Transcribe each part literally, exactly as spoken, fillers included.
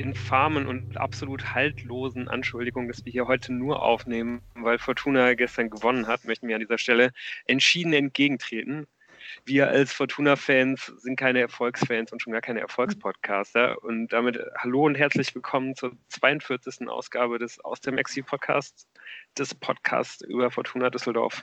infamen und absolut haltlosen Anschuldigung, dass wir hier heute nur aufnehmen, weil Fortuna gestern gewonnen hat, möchten wir an dieser Stelle entschieden entgegentreten. Wir als Fortuna-Fans sind keine Erfolgsfans und schon gar keine Erfolgspodcaster. Und damit hallo und herzlich willkommen zur zweiundvierzigsten Ausgabe des Aus dem Exil-Podcasts, des Podcasts über Fortuna Düsseldorf.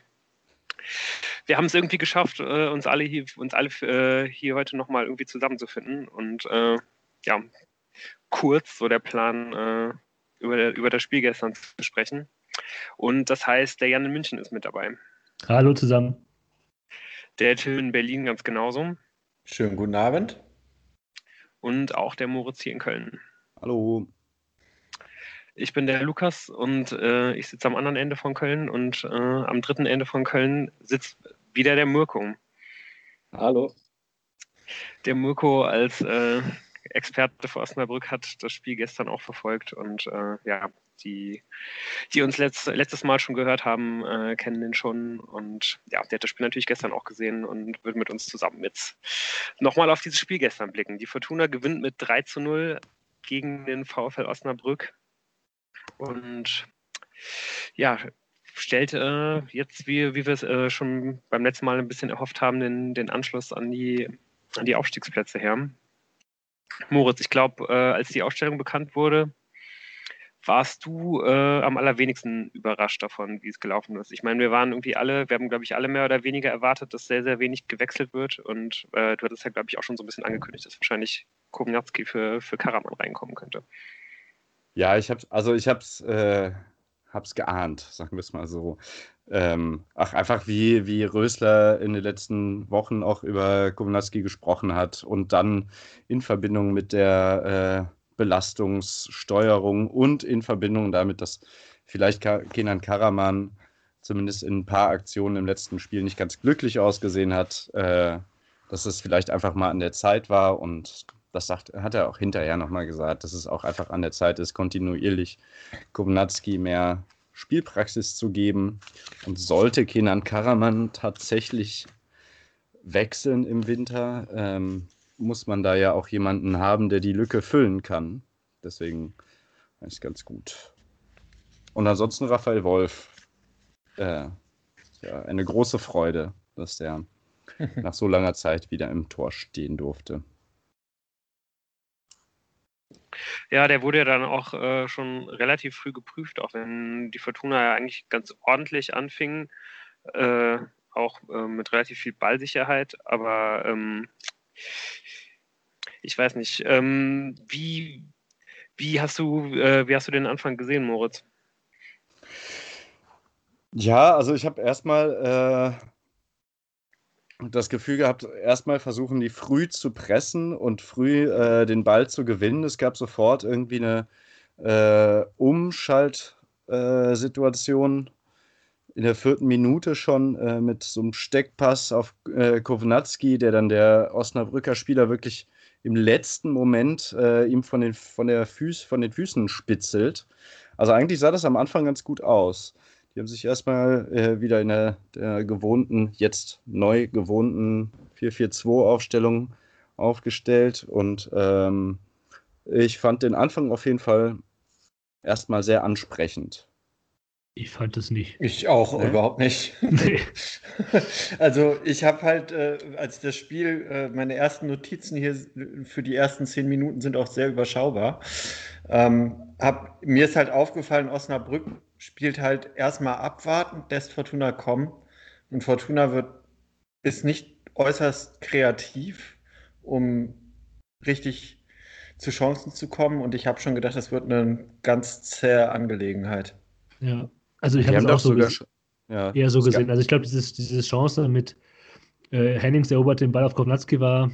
Wir haben es irgendwie geschafft, uns alle hier, uns alle hier heute nochmal irgendwie zusammenzufinden. Und äh, ja, kurz so der Plan, äh, über, über das Spiel gestern zu sprechen. Und das heißt, der Jan in München ist mit dabei. Hallo zusammen. Der Till in Berlin ganz genauso. Schönen guten Abend. Und auch der Moritz hier in Köln. Hallo. Ich bin der Lukas und äh, ich sitze am anderen Ende von Köln und äh, am dritten Ende von Köln sitzt wieder der Mirko. Hallo. Der Mirko als äh, Experte für Osnabrück hat das Spiel gestern auch verfolgt und äh, ja, die, die uns letzt, letztes Mal schon gehört haben, äh, kennen den schon und ja, der hat das Spiel natürlich gestern auch gesehen und wird mit uns zusammen jetzt nochmal auf dieses Spiel gestern blicken. Die Fortuna gewinnt mit drei zu null gegen den VfL Osnabrück und ja, stellt äh, jetzt, wie, wie wir es äh, schon beim letzten Mal ein bisschen erhofft haben, den, den Anschluss an die, an die Aufstiegsplätze her. Moritz, ich glaube, äh, als die Ausstellung bekannt wurde, warst du äh, am allerwenigsten überrascht davon, wie es gelaufen ist. Ich meine, wir waren irgendwie alle, wir haben, glaube ich, alle mehr oder weniger erwartet, dass sehr, sehr wenig gewechselt wird. Und äh, du hattest ja, glaube ich, auch schon so ein bisschen angekündigt, dass wahrscheinlich Kownacki für, für Karaman reinkommen könnte. Ja, ich hab's, also ich hab's, äh, hab's geahnt, sagen wir es mal so. Ähm, ach, einfach wie, wie Rösler in den letzten Wochen auch über Kownacki gesprochen hat und dann in Verbindung mit der äh, Belastungssteuerung und in Verbindung damit, dass vielleicht Kenan Karaman zumindest in ein paar Aktionen im letzten Spiel nicht ganz glücklich ausgesehen hat, äh, dass es vielleicht einfach mal an der Zeit war und das sagt, hat er auch hinterher nochmal gesagt, dass es auch einfach an der Zeit ist, kontinuierlich Kownacki mehr Spielpraxis zu geben. Und sollte Kenan Karaman tatsächlich wechseln im Winter, ähm, muss man da ja auch jemanden haben, der die Lücke füllen kann. Deswegen ist es ganz gut. Und ansonsten Raphael Wolf. Äh, ja, eine große Freude, dass der nach so langer Zeit wieder im Tor stehen durfte. Ja, der wurde ja dann auch äh, schon relativ früh geprüft, auch wenn die Fortuna ja eigentlich ganz ordentlich anfing, äh, auch äh, mit relativ viel Ballsicherheit, aber ähm, ich weiß nicht, ähm, wie, wie, hast du, äh, wie hast du den Anfang gesehen, Moritz? Ja, also ich habe erstmal äh, das Gefühl gehabt, erstmal versuchen die früh zu pressen und früh äh, den Ball zu gewinnen. Es gab sofort irgendwie eine äh, Umschaltsituation äh, in der vierten Minute schon äh, mit so einem Steckpass auf äh, Kownacki, der dann der Osnabrücker Spieler wirklich im letzten Moment äh, ihm von den, von, der Füß, von den Füßen spitzelt. Also eigentlich sah das am Anfang ganz gut aus. Die haben sich erstmal äh, wieder in der, der gewohnten, jetzt neu gewohnten vier vier zwei Aufstellung aufgestellt und ähm, ich fand den Anfang auf jeden Fall erstmal sehr ansprechend. Ich fand es nicht. Ich auch, Nee? überhaupt nicht. Nee. Also ich habe halt, äh, als das Spiel, äh, meine ersten Notizen hier für die ersten zehn Minuten sind auch sehr überschaubar. Ähm, hab, mir ist halt aufgefallen, Osnabrück spielt halt erstmal abwarten, lässt Fortuna kommen. Und Fortuna wird, ist nicht äußerst kreativ, um richtig zu Chancen zu kommen. Und ich habe schon gedacht, das wird eine ganz zähe Angelegenheit. Ja, also ich Die habe es haben auch doch so sogar ges- schon. Ja, eher so es gesehen. gab- Also ich glaube, dieses, diese Chance mit äh, Hennings erobert den Ball auf Kownacki war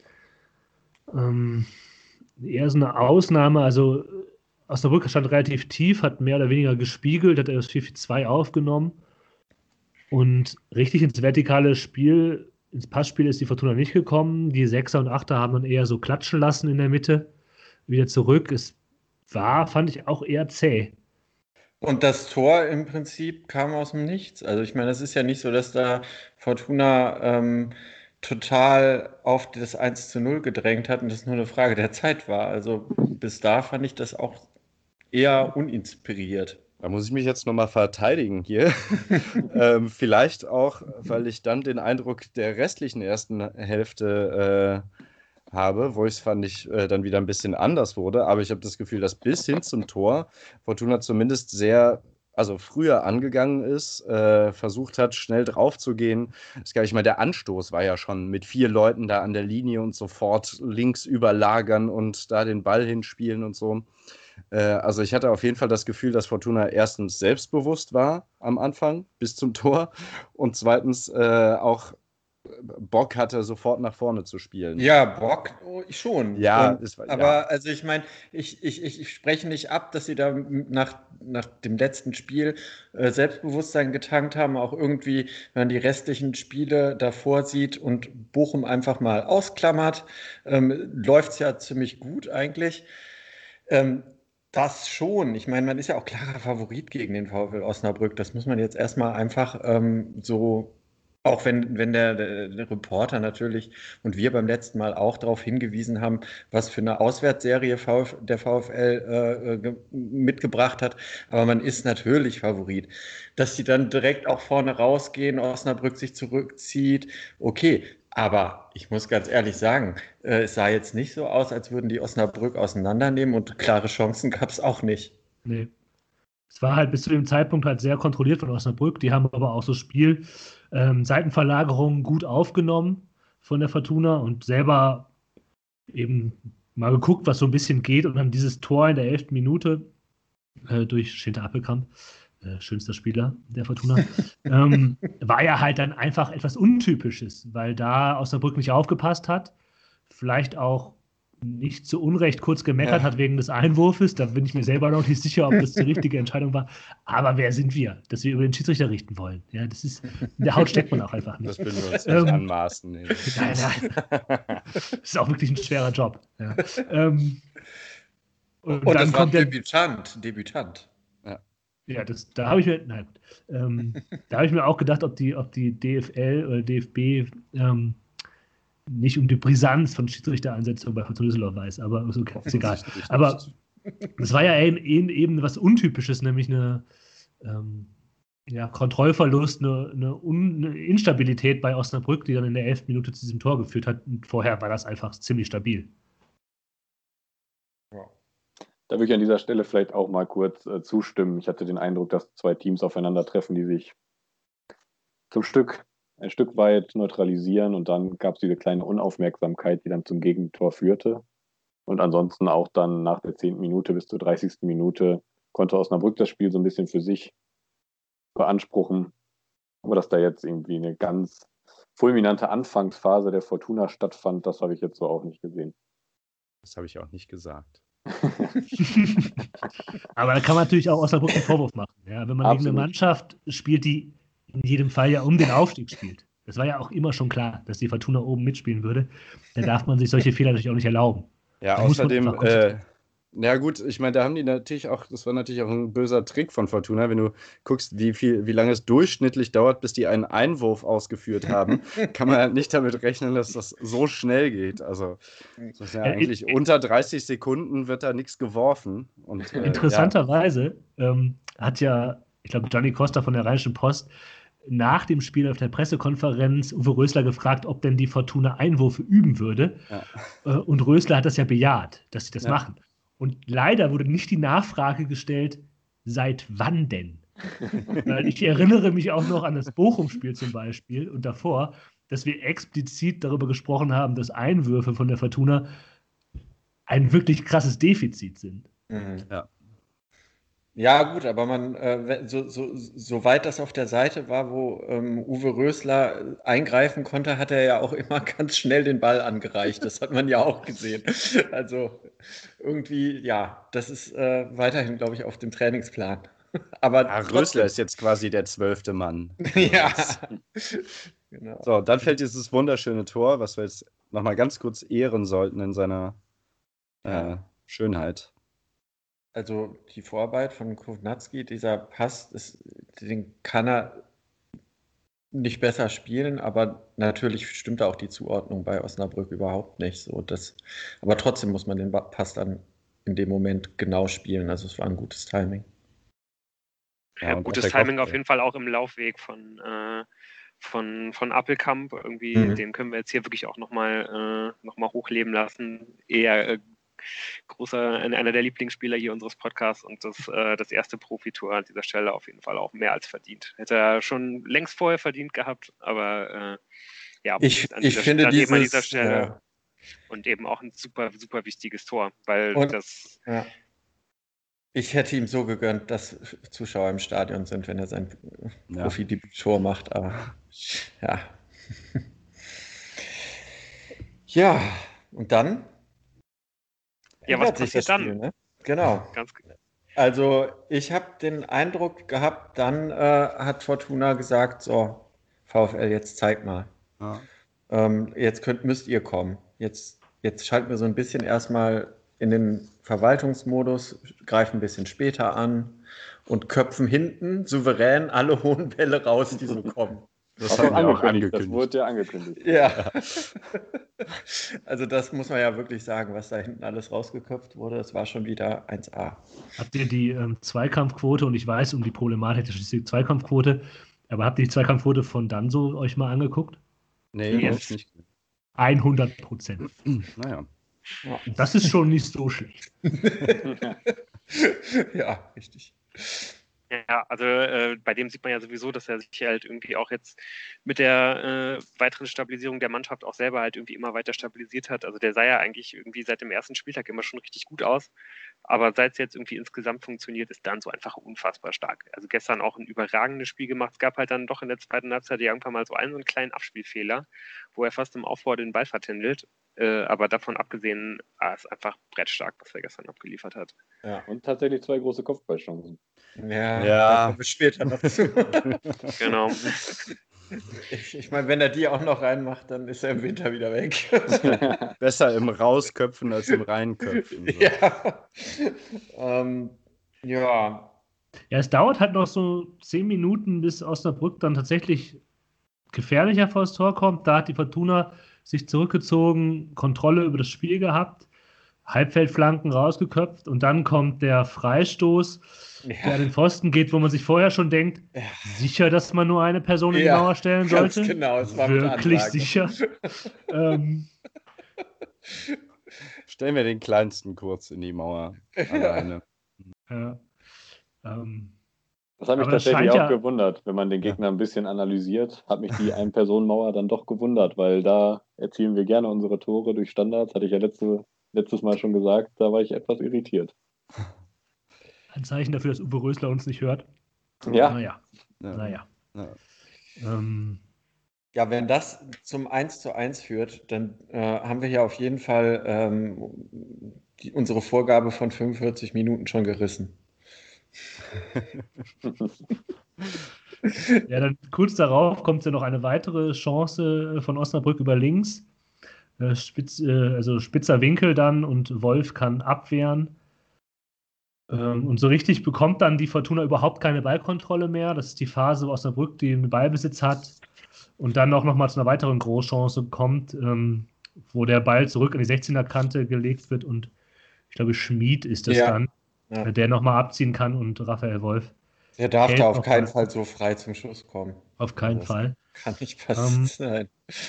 ähm, eher so eine Ausnahme. Also Osnabrück stand relativ tief, hat mehr oder weniger gespiegelt, hat das vier vier zwei aufgenommen und richtig ins vertikale Spiel, ins Passspiel ist die Fortuna nicht gekommen. Die Sechser und Achter haben dann eher so klatschen lassen in der Mitte, wieder zurück. Es war, fand ich, auch eher zäh. Und das Tor im Prinzip kam aus dem Nichts. Also ich meine, es ist ja nicht so, dass da Fortuna ähm, total auf das eins zu null gedrängt hat und das nur eine Frage der Zeit war. Also bis da fand ich das auch eher uninspiriert. Da muss ich mich jetzt nochmal verteidigen hier. ähm, vielleicht auch, weil ich dann den Eindruck der restlichen ersten Hälfte äh, habe, wo ich es fand ich äh, dann wieder ein bisschen anders wurde. Aber ich habe das Gefühl, dass bis hin zum Tor Fortuna zumindest sehr, also früher angegangen ist, äh, versucht hat, schnell drauf zu gehen. Das gar nicht mal der Anstoß war ja schon mit vier Leuten da an der Linie und sofort links überlagern und da den Ball hinspielen und so. Also ich hatte auf jeden Fall das Gefühl, dass Fortuna erstens selbstbewusst war am Anfang bis zum Tor und zweitens äh, auch Bock hatte, sofort nach vorne zu spielen. Ja, Bock oh, schon. Ja, Und, es war, aber ja. also ich meine, ich, ich, ich, ich spreche nicht ab, dass sie da nach, nach dem letzten Spiel äh, Selbstbewusstsein getankt haben, auch irgendwie, wenn man die restlichen Spiele davor sieht und Bochum einfach mal ausklammert, ähm, läuft es ja ziemlich gut eigentlich. Ähm, Das schon. Ich meine, man ist ja auch klarer Favorit gegen den VfL Osnabrück. Das muss man jetzt erstmal einfach ähm, so, auch wenn, wenn der, der, der Reporter natürlich und wir beim letzten Mal auch darauf hingewiesen haben, was für eine Auswärtsserie VfL, der VfL äh, mitgebracht hat. Aber man ist natürlich Favorit. Dass die dann direkt auch vorne rausgehen, Osnabrück sich zurückzieht, okay. Aber ich muss ganz ehrlich sagen, äh, es sah jetzt nicht so aus, als würden die Osnabrück auseinandernehmen und klare Chancen gab es auch nicht. Nee. Es war halt bis zu dem Zeitpunkt halt sehr kontrolliert von Osnabrück. Die haben aber auch so Spiel, ähm, Seitenverlagerungen gut aufgenommen von der Fortuna und selber eben mal geguckt, was so ein bisschen geht und dann dieses Tor in der elften Minute äh, durch Schinter Appelkamp, äh, schönster Spieler der Fortuna, ähm, war ja halt dann einfach etwas Untypisches, weil da Osnabrück nicht aufgepasst hat, vielleicht auch nicht zu Unrecht kurz gemeckert Ja. hat wegen des Einwurfes. Da bin ich mir selber noch nicht sicher, ob das die richtige Entscheidung war. Aber wer sind wir, dass wir über den Schiedsrichter richten wollen? Ja, das ist, in der Haut steckt man auch einfach nicht. Das würden wir uns nicht Ähm, anmaßen. Nee. Nein, nein. Das ist auch wirklich ein schwerer Job. Ja. Ähm, und, Und dann das war kommt der. Debütant, Debütant. Ja, das, da habe ich mir, nein, ähm, da habe ich mir auch gedacht, ob die, ob die D F L oder D F B ähm, nicht um die Brisanz von Schiedsrichtereinsetzungen bei Fortuna Düsseldorf weiß, aber ist, okay, ist egal. Aber es war ja eben, eben was Untypisches, nämlich eine ähm, ja, Kontrollverlust, eine, eine, Un, eine Instabilität bei Osnabrück, die dann in der elften Minute zu diesem Tor geführt hat. Und vorher war das einfach ziemlich stabil. Da würde ich an dieser Stelle vielleicht auch mal kurz äh, zustimmen. Ich hatte den Eindruck, dass zwei Teams aufeinandertreffen, die sich zum Stück, ein Stück weit neutralisieren und dann gab es diese kleine Unaufmerksamkeit, die dann zum Gegentor führte. Und ansonsten auch dann nach der zehnten Minute bis zur dreißigsten Minute konnte Osnabrück das Spiel so ein bisschen für sich beanspruchen. Aber dass da jetzt irgendwie eine ganz fulminante Anfangsphase der Fortuna stattfand, das habe ich jetzt so auch nicht gesehen. Das habe ich auch nicht gesagt. Aber da kann man natürlich auch Osnabrück einen Vorwurf machen. Ja, wenn man Absolut. gegen eine Mannschaft spielt, die in jedem Fall ja um den Aufstieg spielt. Das war ja auch immer schon klar, dass die Fortuna oben mitspielen würde. Da darf man sich solche Fehler natürlich auch nicht erlauben. Ja, Da muss man außerdem, einfach konzentrieren. äh, ja gut, ich meine, da haben die natürlich auch, das war natürlich auch ein böser Trick von Fortuna, wenn du guckst, wie viel, wie lange es durchschnittlich dauert, bis die einen Einwurf ausgeführt haben, kann man halt nicht damit rechnen, dass das so schnell geht. Also das ist ja Äh, eigentlich äh, unter dreißig Sekunden wird da nichts geworfen. Und, äh, Interessanterweise ähm, hat ja, ich glaube, Gianni Costa von der Rheinischen Post nach dem Spiel auf der Pressekonferenz Uwe Rösler gefragt, ob denn die Fortuna Einwürfe üben würde. Ja. Äh, und Rösler hat das ja bejaht, dass sie das Ja. machen. Und leider wurde nicht die Nachfrage gestellt, seit wann denn? Weil ich erinnere mich auch noch an das Bochum-Spiel zum Beispiel und davor, dass wir explizit darüber gesprochen haben, dass Einwürfe von der Fortuna ein wirklich krasses Defizit sind. Mhm. Ja. Ja, gut, aber man, äh, wenn- so, so, soweit das auf der Seite war, wo ähm, Uwe Rösler eingreifen konnte, hat er ja auch immer ganz schnell den Ball angereicht. Das hat man ja auch gesehen. Also irgendwie, ja, das ist äh, weiterhin, glaube ich, auf dem Trainingsplan. Aber Ja, Rösler trotzdem. ist jetzt quasi der zwölfte Mann. Ja, genau. So, dann fällt dieses wunderschöne Tor, was wir jetzt nochmal ganz kurz ehren sollten in seiner äh, Ja. Schönheit. Also die Vorarbeit von Kownacki, dieser Pass, ist, den kann er nicht besser spielen, aber natürlich stimmt da auch die Zuordnung bei Osnabrück überhaupt nicht. So, das, aber trotzdem muss man den Pass dann in dem Moment genau spielen. Also es war ein gutes Timing. Ja, Ja, und gutes auch der Timing Kopf, auf jeden Fall auch im Laufweg von, äh, von, von Appelkamp. Irgendwie, Mhm. den können wir jetzt hier wirklich auch nochmal äh, noch mal hochleben lassen. Eher äh, großer, einer der Lieblingsspieler hier unseres Podcasts und das, äh, das erste Profitor an dieser Stelle auf jeden Fall auch mehr als verdient. Hätte er schon längst vorher verdient gehabt, aber äh, ja, Ich, an ich dieser, finde dann eben an dieser dieses, Stelle ja. und eben auch ein super, super wichtiges Tor, weil Und, das ja. Ich hätte ihm so gegönnt, dass Zuschauer im Stadion sind, wenn er sein Ja. Profi-Debüt-Tor macht, aber ja. Ja, und dann Ja, was ändert sich das passiert Spiel, dann? ne? Genau. Ganz, Also ich habe den Eindruck gehabt, dann äh, hat Fortuna gesagt, so, VfL, jetzt zeig mal. Ja. Ähm, jetzt könnt, müsst ihr kommen. Jetzt, jetzt schalten wir so ein bisschen erstmal in den Verwaltungsmodus, greifen ein bisschen später an und köpfen hinten souverän alle hohen Bälle raus, die so kommen. Das War haben wir auch angekündigt. Das angekündigt. wurde ja angekündigt. Ja. Also das muss man ja wirklich sagen, was da hinten alles rausgeköpft wurde. Das war schon wieder eins A. Habt ihr die ähm, Zweikampfquote, und ich weiß um die Problematik der Zweikampfquote, aber habt ihr die Zweikampfquote von Danso euch mal angeguckt? Nee, Yes. hab ich nicht. hundert Prozent. Naja. Das ist schon nicht so schlecht. Ja, richtig. Ja, also äh, bei dem sieht man ja sowieso, dass er sich halt irgendwie auch jetzt mit der äh, weiteren Stabilisierung der Mannschaft auch selber halt irgendwie immer weiter stabilisiert hat. Also der sah ja eigentlich irgendwie seit dem ersten Spieltag immer schon richtig gut aus. Aber seit es jetzt irgendwie insgesamt funktioniert, ist dann so einfach unfassbar stark. Also gestern auch ein überragendes Spiel gemacht. Es gab halt dann doch in der zweiten Halbzeit irgendwann mal so einen, so einen kleinen Abspielfehler, wo er fast im Aufbau den Ball vertändelt. Äh, aber davon abgesehen, ah, ist einfach brettstark, was er gestern abgeliefert hat. Ja, Und tatsächlich zwei große Kopfballchancen. ja, Ja. da kommen wir später noch zu. Genau. Ich, ich meine, wenn er die auch noch reinmacht, dann ist er im Winter wieder weg. Besser im Rausköpfen als im Reinköpfen. So. Ja. ähm, ja. Ja, es dauert halt noch so zehn Minuten, bis Osnabrück dann tatsächlich gefährlicher vor das Tor kommt. Da hat die Fortuna sich zurückgezogen, Kontrolle über das Spiel gehabt, Halbfeldflanken rausgeköpft und dann kommt der Freistoß, Ja. der an den Pfosten geht, wo man sich vorher schon denkt, Ja. sicher, dass man nur eine Person in die Ja, Mauer stellen ganz sollte. genau, es war mit Wirklich Ansage. sicher. ähm, Stellen wir den Kleinsten kurz in die Mauer alleine. ja, ähm, Das hat mich Aber das tatsächlich scheint auch ja- gewundert, wenn man den Gegner ein bisschen analysiert, hat mich die Ein-Personen-Mauer dann doch gewundert, weil da erzielen wir gerne unsere Tore durch Standards, hatte ich ja letzte, letztes Mal schon gesagt, da war ich etwas irritiert. ein Zeichen dafür, dass Uwe Rösler uns nicht hört. Ja, Naja, Ja. naja. Ja. Ähm, Ja, wenn das zum eins zu eins führt, dann äh, haben wir ja auf jeden Fall ähm, die, unsere Vorgabe von fünfundvierzig Minuten schon gerissen. Ja, dann kurz darauf kommt ja noch eine weitere Chance äh, von Osnabrück über links. Äh, Spitz, äh, also spitzer Winkel dann und Wolf kann abwehren. Ähm, und so richtig bekommt dann die Fortuna überhaupt keine Ballkontrolle mehr. Das ist die Phase, wo Osnabrück den Ballbesitz hat und dann auch nochmal zu einer weiteren Großchance kommt, ähm, wo der Ball zurück an die sechzehner-Kante gelegt wird und ich glaube, Schmid ist es Ja. dann, Ja. äh, der nochmal abziehen kann und Raphael Wolf Der darf hält da auf noch keinen mal. Fall so frei zum Schuss kommen. Auf keinen Das Fall. kann nicht passieren. Ähm, sein.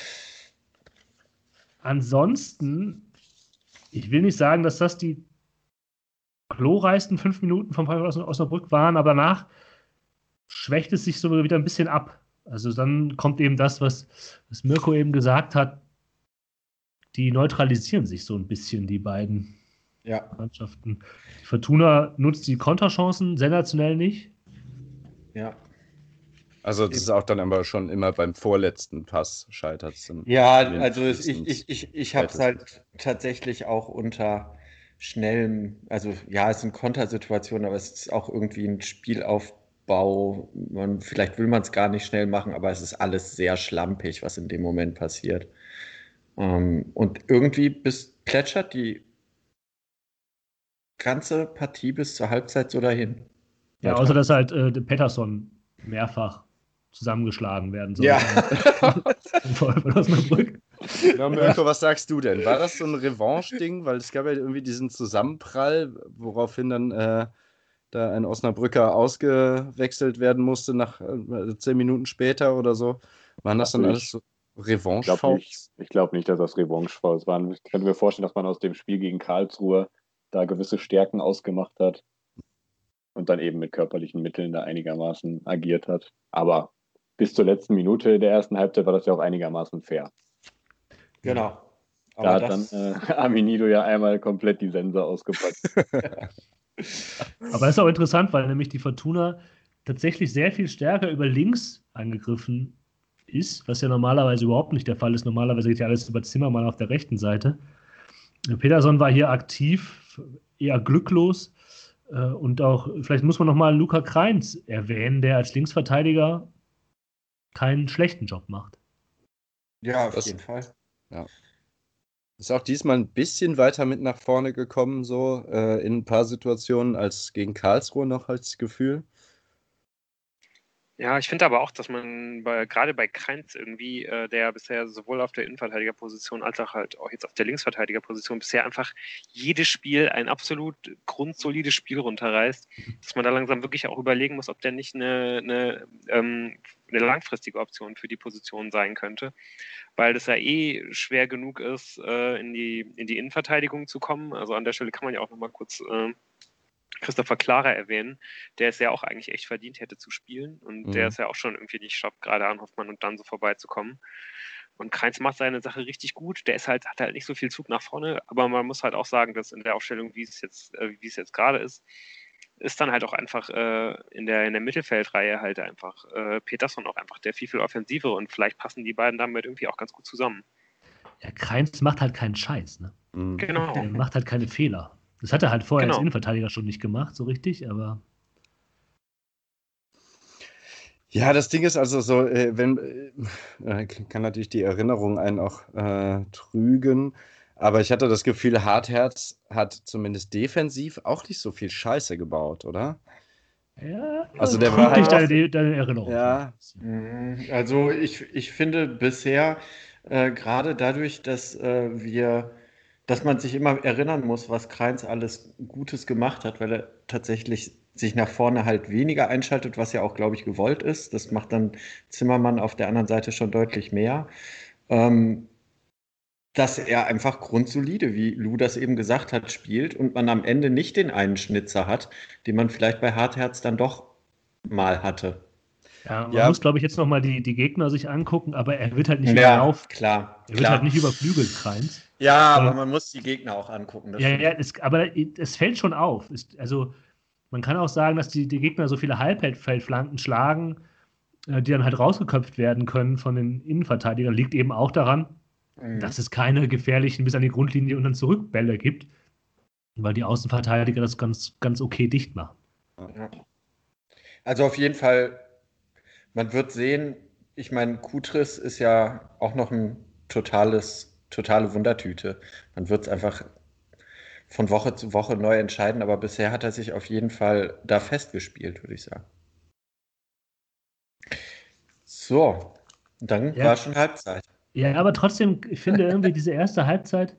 Ansonsten, ich will nicht sagen, dass das die glorreichsten fünf Minuten vom VfL Os- Osnabrück waren, aber danach schwächt es sich so wieder ein bisschen ab. Also dann kommt eben das, was, was Mirko eben gesagt hat, die neutralisieren sich so ein bisschen, die beiden Ja. Mannschaften. Die Fortuna nutzt die Konterchancen sensationell nicht. Ja. Also das ist auch dann aber schon immer beim vorletzten Pass scheitert es. Ja, also es, ich, ich, ich, ich habe es Spätestens. halt tatsächlich auch unter schnellem, also ja, es sind Kontersituationen, aber es ist auch irgendwie ein Spielaufbau. Man, vielleicht will man es gar nicht schnell machen, aber es ist alles sehr schlampig, was in dem Moment passiert. Ähm, und irgendwie bis plätschert die ganze Partie bis zur Halbzeit so dahin. Ja, Weiter. außer dass halt äh, der Pettersson mehrfach zusammengeschlagen werden soll. Ja. Im VfL Osnabrück. Ja, Mirko, was sagst du denn? War das so ein Revanche-Ding? Weil es gab ja irgendwie diesen Zusammenprall, woraufhin dann äh, da ein Osnabrücker ausgewechselt werden musste nach äh, zehn Minuten später oder so. Waren das dann Ich- alles so Ich glaube Revanche-Fouls? nicht, ich glaub nicht, dass das Revanche-Fouls waren. Ich könnte mir vorstellen, dass man aus dem Spiel gegen Karlsruhe da gewisse Stärken ausgemacht hat und dann eben mit körperlichen Mitteln da einigermaßen agiert hat. Aber bis zur letzten Minute der ersten Halbzeit war das ja auch einigermaßen fair. Genau. Da Aber hat das, dann äh, Aminido ja einmal komplett die Sense ausgepackt. Aber das ist auch interessant, weil nämlich die Fortuna tatsächlich sehr viel stärker über links angegriffen ist, was ja normalerweise überhaupt nicht der Fall ist. Normalerweise geht ja alles über Zimmermann auf der rechten Seite. Peterson war hier aktiv, eher glücklos. Äh, Und auch, vielleicht muss man nochmal Luca Kreins erwähnen, der als Linksverteidiger keinen schlechten Job macht. ja, auf Das- jeden Fall. Ist auch diesmal ein bisschen weiter mit nach vorne gekommen, so äh, in ein paar Situationen als gegen Karlsruhe noch als Gefühl. Ja, ich finde aber auch, dass man bei, gerade bei Kreins irgendwie, äh, der bisher sowohl auf der Innenverteidigerposition als auch halt auch jetzt auf der Linksverteidigerposition bisher einfach jedes Spiel ein absolut grundsolides Spiel runterreißt, dass man da langsam wirklich auch überlegen muss, ob der nicht eine, eine, ähm, eine langfristige Option für die Position sein könnte, weil das ja eh schwer genug ist, äh, in die, in die Innenverteidigung zu kommen. Also an der Stelle kann man ja auch nochmal kurz äh, Christopher Clara erwähnen, der es ja auch eigentlich echt verdient hätte zu spielen und Mhm. der es ja auch schon irgendwie nicht schafft, gerade an Hoffmann und dann so vorbeizukommen. Und Kreins macht seine Sache richtig gut. Der ist halt, hat halt nicht so viel Zug nach vorne, aber man muss halt auch sagen, dass in der Aufstellung, wie es jetzt, äh, wie es jetzt gerade ist, ist dann halt auch einfach äh, in der, in der Mittelfeldreihe halt einfach äh, Peterson auch einfach der viel, viel offensiver und vielleicht passen die beiden damit irgendwie auch ganz gut zusammen. Ja, Kreins macht halt keinen Scheiß, ne? Mhm. Genau. Der macht halt keine Fehler. Das hat er halt vorher Genau. als Innenverteidiger schon nicht gemacht, so richtig, aber Ja, das Ding ist also so, äh, wenn äh, kann natürlich die Erinnerung einen auch äh, trügen, aber ich hatte das Gefühl, Hartherz hat zumindest defensiv auch nicht so viel Scheiße gebaut, oder? ja, Also der trügt war dich halt deine, deine Erinnerung. Ja. Mhm. Also ich, ich finde bisher äh, gerade dadurch, dass äh, wir, dass man sich immer erinnern muss, was Kreins alles Gutes gemacht hat, weil er tatsächlich sich nach vorne halt weniger einschaltet, was ja auch, glaube ich, gewollt ist. Das macht dann Zimmermann auf der anderen Seite schon deutlich mehr. Ähm, dass er einfach grundsolide, wie Lou das eben gesagt hat, spielt und man am Ende nicht den einen Schnitzer hat, den man vielleicht bei Hartherz dann doch mal hatte. Ja, man Ja. muss, glaube ich, jetzt nochmal die, die Gegner sich angucken, aber er wird halt nicht Ja, überlaufen. klar, Er wird klar. halt nicht überflügelt, Kreins. Ja, aber Ähm, man muss die Gegner auch angucken. Das Ja, stimmt. ja, es, aber es fällt schon auf. Es, also, man kann auch sagen, dass die, die Gegner so viele Halbfeldflanken schlagen, äh, die dann halt rausgeköpft werden können von den Innenverteidigern. Liegt eben auch daran, Mhm. dass es keine gefährlichen bis an die Grundlinie und dann Zurückbälle gibt, weil die Außenverteidiger das ganz, ganz okay dicht machen. Ja. Also auf jeden Fall, man wird sehen, ich meine, Kutris ist ja auch noch ein totales, totale Wundertüte. Man wird es einfach von Woche zu Woche neu entscheiden, aber bisher hat er sich auf jeden Fall da festgespielt, würde ich sagen. So, dann Ja. war schon Halbzeit. Ja, aber trotzdem, ich finde irgendwie diese erste Halbzeit,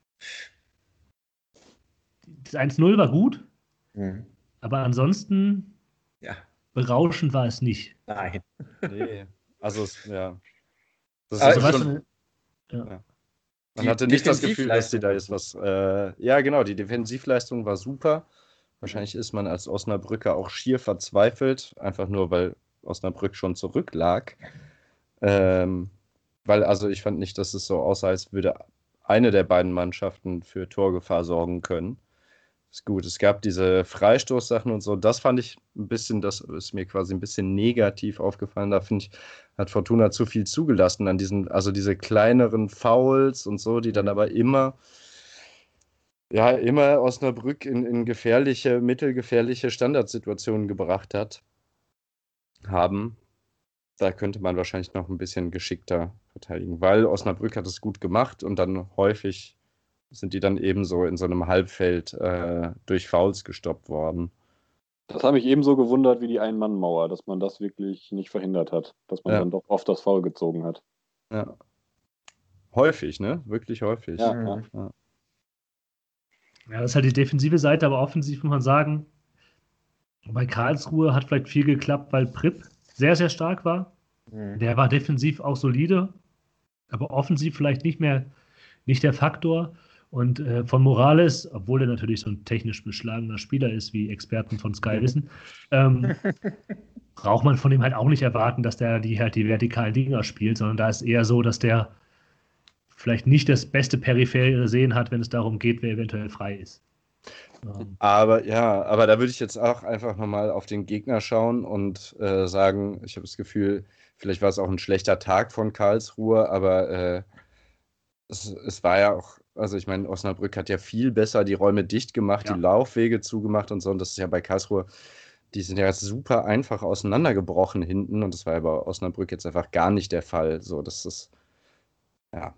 das eins null war gut, Mhm. aber ansonsten Ja, berauschend war es nicht. nein. Nee. Also, es, ja. Das ist Aber Also, ich- weißt schon, du, ja. man Die hatte nicht das Gefühl, dass die Defensivleistung da war jetzt was. Äh, ja, genau, die Defensivleistung war super. Wahrscheinlich ist man als Osnabrücker auch schier verzweifelt, einfach nur weil Osnabrück schon zurücklag. Ähm, weil, also ich fand nicht, dass es so aussah, als würde eine der beiden Mannschaften für Torgefahr sorgen können. Ist gut. Es gab diese Freistoßsachen und so. Das fand ich ein bisschen, das ist mir quasi ein bisschen negativ aufgefallen. Da finde ich, hat Fortuna zu viel zugelassen an diesen, also diese kleineren Fouls und so, die dann aber immer, ja, immer Osnabrück in, in gefährliche, mittelgefährliche Standardsituationen gebracht hat, haben. Da könnte man wahrscheinlich noch ein bisschen geschickter verteidigen, weil Osnabrück hat es gut gemacht und dann häufig sind die dann eben so in so einem Halbfeld äh, durch Fouls gestoppt worden. Das hat mich ebenso gewundert wie die Ein-Mann-Mauer, dass man das wirklich nicht verhindert hat, dass man Ja. dann doch oft das Foul gezogen hat. Ja. Häufig, ne? Wirklich häufig. Ja, Mhm. ja. Ja. Ja, das ist halt die defensive Seite, aber offensiv muss man sagen, bei Karlsruhe hat vielleicht viel geklappt, weil Pripp sehr, sehr stark war. Mhm. Der war defensiv auch solide, aber offensiv vielleicht nicht mehr nicht der Faktor. Und äh, von Morales, obwohl er natürlich so ein technisch beschlagener Spieler ist, wie Experten von Sky wissen, ähm, braucht man von ihm halt auch nicht erwarten, dass der die halt die vertikalen Dinger spielt, sondern da ist eher so, dass der vielleicht nicht das beste periphere Sehen hat, wenn es darum geht, wer eventuell frei ist. Ähm, Aber ja, aber da würde ich jetzt auch einfach nochmal auf den Gegner schauen und äh, sagen, ich habe das Gefühl, vielleicht war es auch ein schlechter Tag von Karlsruhe, aber äh, es, es war ja auch, also ich meine, Osnabrück hat ja viel besser die Räume dicht gemacht, Ja. die Laufwege zugemacht und so. Und das ist ja bei Karlsruhe, die sind ja super einfach auseinandergebrochen hinten und das war ja bei Osnabrück jetzt einfach gar nicht der Fall. So, das ist, ja.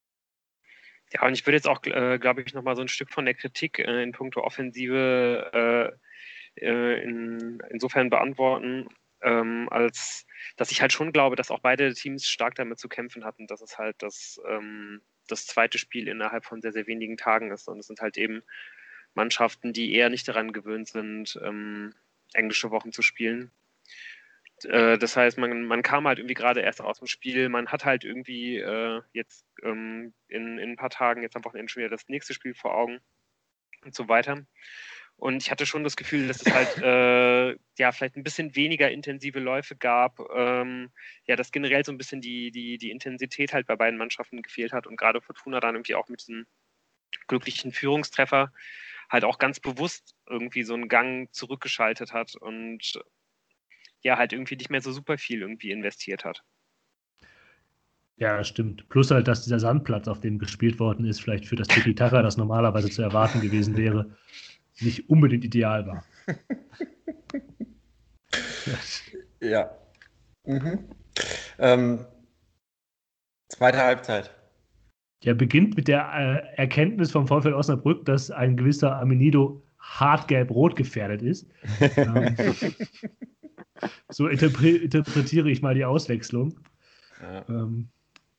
Ja, und ich würde jetzt auch, äh, glaube ich, nochmal so ein Stück von der Kritik äh, in puncto Offensive äh, äh, in, insofern beantworten, ähm, als dass ich halt schon glaube, dass auch beide Teams stark damit zu kämpfen hatten, dass es halt das, ähm, das zweite Spiel innerhalb von sehr, sehr wenigen Tagen ist. Und es sind halt eben Mannschaften, die eher nicht daran gewöhnt sind, ähm, englische Wochen zu spielen. Äh, das heißt, man, man kam halt irgendwie gerade erst aus dem Spiel, man hat halt irgendwie äh, jetzt ähm, in, in ein paar Tagen, jetzt am Wochenende schon wieder das nächste Spiel vor Augen und so weiter. Und ich hatte schon das Gefühl, dass es halt äh, ja vielleicht ein bisschen weniger intensive Läufe gab, ähm, ja, dass generell so ein bisschen die, die, die Intensität halt bei beiden Mannschaften gefehlt hat und gerade Fortuna dann irgendwie auch mit diesem glücklichen Führungstreffer halt auch ganz bewusst irgendwie so einen Gang zurückgeschaltet hat und ja, halt irgendwie nicht mehr so super viel irgendwie investiert hat. Ja, das stimmt. Plus halt, dass dieser Sandplatz, auf dem gespielt worden ist, vielleicht für das Tiki-Taka, das normalerweise zu erwarten gewesen wäre, nicht unbedingt ideal war. Ja. Mhm. Ähm, zweite Halbzeit. Der beginnt mit der äh, Erkenntnis vom VfL Osnabrück, dass ein gewisser Amenido hart gelb-rot gefährdet ist. ähm, so interpre interpretiere ich mal die Auswechslung. Ja. Ähm,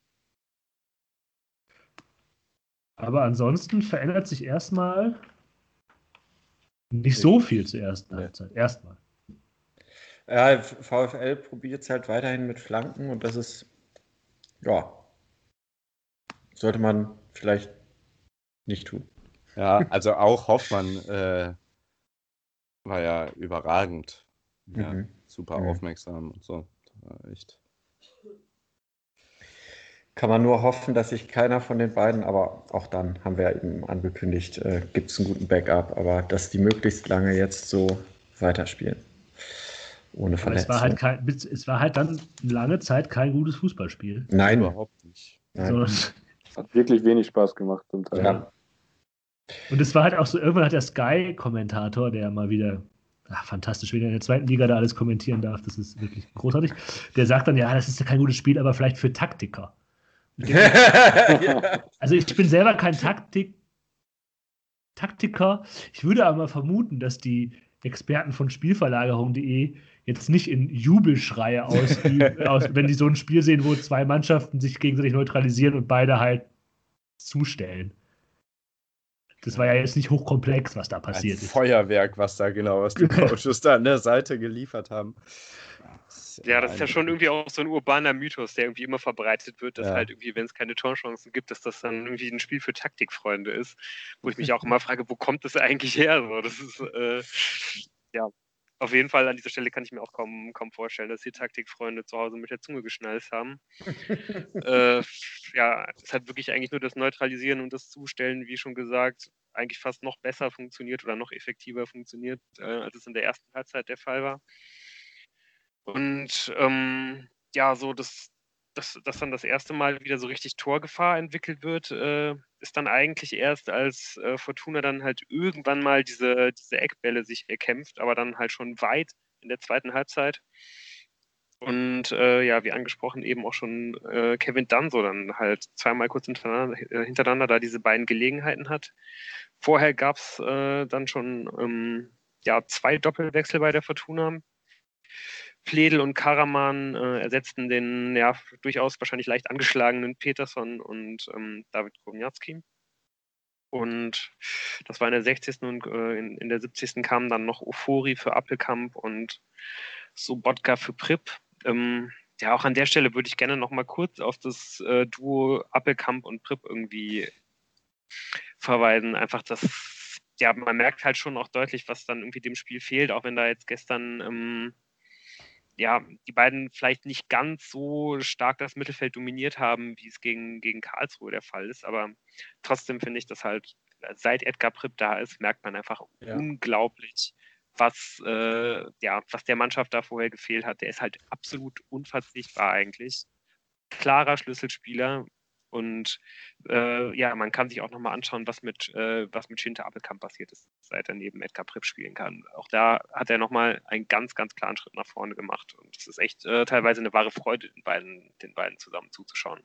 aber ansonsten verändert sich erstmal nicht so viel zur ersten Nee. Halbzeit. Erstmal. Ja, VfL probiert es halt weiterhin mit Flanken und das ist, ja, sollte man vielleicht nicht tun. Ja, also auch Hoffmann äh, war ja überragend. Ja, Mhm. super Mhm. aufmerksam und so. War echt. Kann man nur hoffen, dass sich keiner von den beiden, aber auch dann haben wir ja eben angekündigt, äh, gibt es einen guten Backup, aber dass die möglichst lange jetzt so weiterspielen. Ohne Aber es Verletzung. war, halt kein, es war halt dann lange Zeit kein gutes Fußballspiel. Nein. Überhaupt nicht. Nein. Sondern, Hat wirklich wenig Spaß gemacht zum Teil. Ja. und es war halt auch so, irgendwann hat der Sky-Kommentator, der mal wieder, ach, fantastisch, wenn er in der zweiten Liga da alles kommentieren darf, das ist wirklich großartig, der sagt dann, ja, das ist ja kein gutes Spiel, aber vielleicht für Taktiker. Ja. Also ich bin selber kein Taktik Taktiker. Ich würde aber vermuten, dass die Experten von Spielverlagerung punkt de jetzt nicht in Jubelschreie ausüben, aus, wenn die so ein Spiel sehen, wo zwei Mannschaften sich gegenseitig neutralisieren und beide halt zustellen. Das war ja jetzt nicht hochkomplex, was da Ein passiert ist. Feuerwerk, was da genau, was die Coaches da an der Seite geliefert haben. Ja, das ist ja schon irgendwie auch so ein urbaner Mythos, der irgendwie immer verbreitet wird, dass Ja. halt irgendwie, wenn es keine Torchancen gibt, dass das dann irgendwie ein Spiel für Taktikfreunde ist. Wo ich mich auch immer frage, wo kommt das eigentlich her? So, das ist, äh, ja, auf jeden Fall an dieser Stelle kann ich mir auch kaum, kaum vorstellen, dass die Taktikfreunde zu Hause mit der Zunge geschnalzt haben. äh, ja, es hat wirklich eigentlich nur das Neutralisieren und das Zustellen, wie schon gesagt, eigentlich fast noch besser funktioniert oder noch effektiver funktioniert, äh, als es in der ersten Halbzeit der Fall war. Und ähm, ja, so dass, dass, dass dann das erste Mal wieder so richtig Torgefahr entwickelt wird, äh, ist dann eigentlich erst, als äh, Fortuna dann halt irgendwann mal diese, diese Eckbälle sich erkämpft, aber dann halt schon weit in der zweiten Halbzeit. Und äh, ja, wie angesprochen, eben auch schon äh, Kevin Danso dann halt zweimal kurz hintereinander, äh, hintereinander da diese beiden Gelegenheiten hat. Vorher gab es äh, dann schon ähm, ja, zwei Doppelwechsel bei der Fortuna. Pledl und Karaman äh, ersetzten den ja durchaus wahrscheinlich leicht angeschlagenen Peterson und ähm, David Kowniatski. Und das war in der sechzigsten und äh, in, in der siebzigsten kamen dann noch Ofori für Appelkamp und Sobotka für Pripp. Ähm, ja, auch an der Stelle würde ich gerne noch mal kurz auf das äh, Duo Appelkamp und Pripp irgendwie verweisen. Einfach das, ja, man merkt halt schon auch deutlich, was dann irgendwie dem Spiel fehlt, auch wenn da jetzt gestern ähm, ja, die beiden vielleicht nicht ganz so stark das Mittelfeld dominiert haben, wie es gegen, gegen Karlsruhe der Fall ist. Aber trotzdem finde ich, dass halt seit Edgar Pripp da ist, merkt man einfach ja. unglaublich, was, äh, ja, was der Mannschaft da vorher gefehlt hat. Der ist halt absolut unverzichtbar eigentlich. Klarer Schlüsselspieler. Und äh, ja, man kann sich auch nochmal anschauen, was mit, äh, was mit Schinter Appelkamp passiert ist, seit er neben Edgar Pripp spielen kann. Auch da hat er nochmal einen ganz, ganz klaren Schritt nach vorne gemacht. Und es ist echt äh, teilweise eine wahre Freude, den beiden, den beiden zusammen zuzuschauen.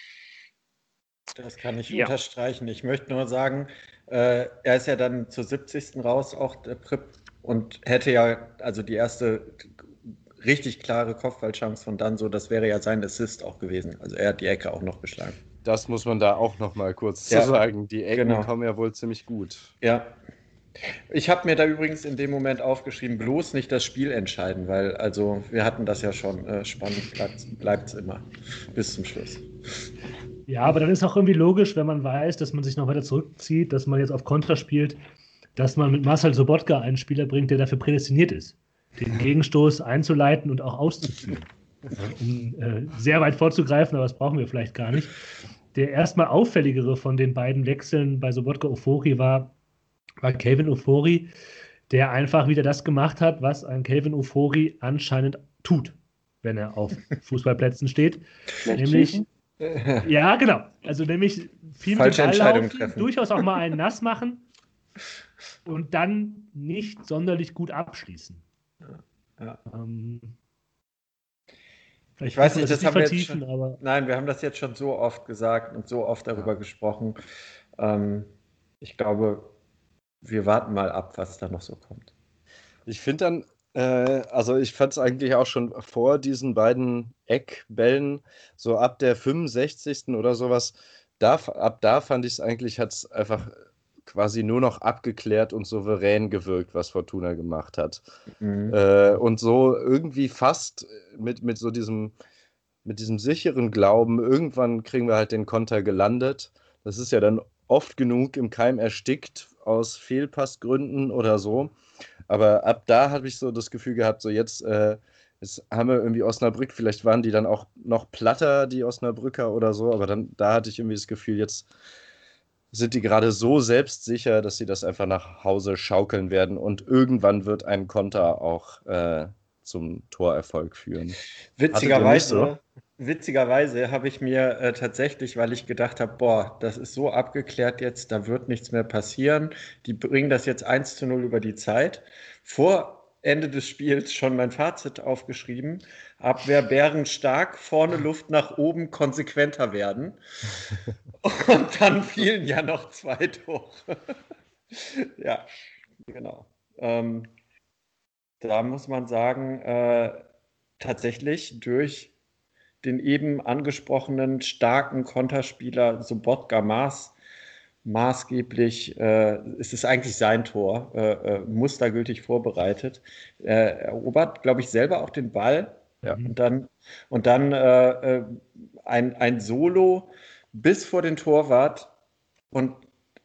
Das kann ich ja. unterstreichen. Ich möchte nur sagen, äh, er ist ja dann zur siebzigsten raus, auch der Pripp, und hätte ja, also die erste richtig klare Kopfballchance von Danso, das wäre ja sein Assist auch gewesen. Also er hat die Ecke auch noch geschlagen. Das muss man da auch noch mal kurz ja, zu sagen. Die Ecken genau. kommen ja wohl ziemlich gut. Ja. Ich habe mir da übrigens in dem Moment aufgeschrieben, bloß nicht das Spiel entscheiden, weil also wir hatten das ja schon, äh, spannend bleibt es immer bis zum Schluss. Ja, aber dann ist auch irgendwie logisch, wenn man weiß, dass man sich noch weiter zurückzieht, dass man jetzt auf Konter spielt, dass man mit Marcel Sobotka einen Spieler bringt, der dafür prädestiniert ist, den Gegenstoß einzuleiten und auch auszuführen. Um äh, sehr weit vorzugreifen, aber das brauchen wir vielleicht gar nicht. Der erstmal auffälligere von den beiden Wechseln bei Sobotka Ofori war, war Kelvin Ofori, der einfach wieder das gemacht hat, was ein Kelvin Ofori anscheinend tut, wenn er auf Fußballplätzen steht. Nämlich, ja, genau. Also nämlich viel Falsche mit Ball Entscheidung laufen, treffen. durchaus auch mal einen nass machen und dann nicht sonderlich gut abschließen. Ja. Ähm, ich weiß nicht, das, das haben wir jetzt schon, aber nein, wir haben das jetzt schon so oft gesagt und so oft darüber ja. gesprochen. Ähm, ich glaube, wir warten mal ab, was da noch so kommt. Ich finde dann, äh, also ich fand es eigentlich auch schon vor diesen beiden Eckbällen, so ab der fünfundsechzigsten oder sowas, da, ab da fand ich es eigentlich, hat es einfach quasi nur noch abgeklärt und souverän gewirkt, was Fortuna gemacht hat. Mhm. Äh, und so irgendwie fast mit, mit so diesem, mit diesem sicheren Glauben, irgendwann kriegen wir halt den Konter gelandet. Das ist ja dann oft genug im Keim erstickt aus Fehlpassgründen oder so. Aber ab da habe ich so das Gefühl gehabt, so jetzt, äh, jetzt haben wir irgendwie Osnabrück, vielleicht waren die dann auch noch platter, die Osnabrücker oder so, aber dann da hatte ich irgendwie das Gefühl, jetzt sind die gerade so selbstsicher, dass sie das einfach nach Hause schaukeln werden und irgendwann wird ein Konter auch äh, zum Torerfolg führen. Witzigerweise, so? witzigerweise habe ich mir äh, tatsächlich, weil ich gedacht habe, boah, das ist so abgeklärt jetzt, da wird nichts mehr passieren. Die bringen das jetzt eins zu null über die Zeit. Vor Ende des Spiels schon mein Fazit aufgeschrieben. Abwehr bärenstark, vorne Luft nach oben, konsequenter werden. Und dann fielen ja noch zwei Tore. Ja, genau. Ähm, da muss man sagen, äh, tatsächlich durch den eben angesprochenen starken Konterspieler Sobotka Maß maßgeblich, äh, es ist eigentlich sein Tor, äh, äh, mustergültig vorbereitet. Äh, erobert, glaube ich, selber auch den Ball. Ja. Und dann, und dann äh, ein, ein Solo bis vor den Torwart. Und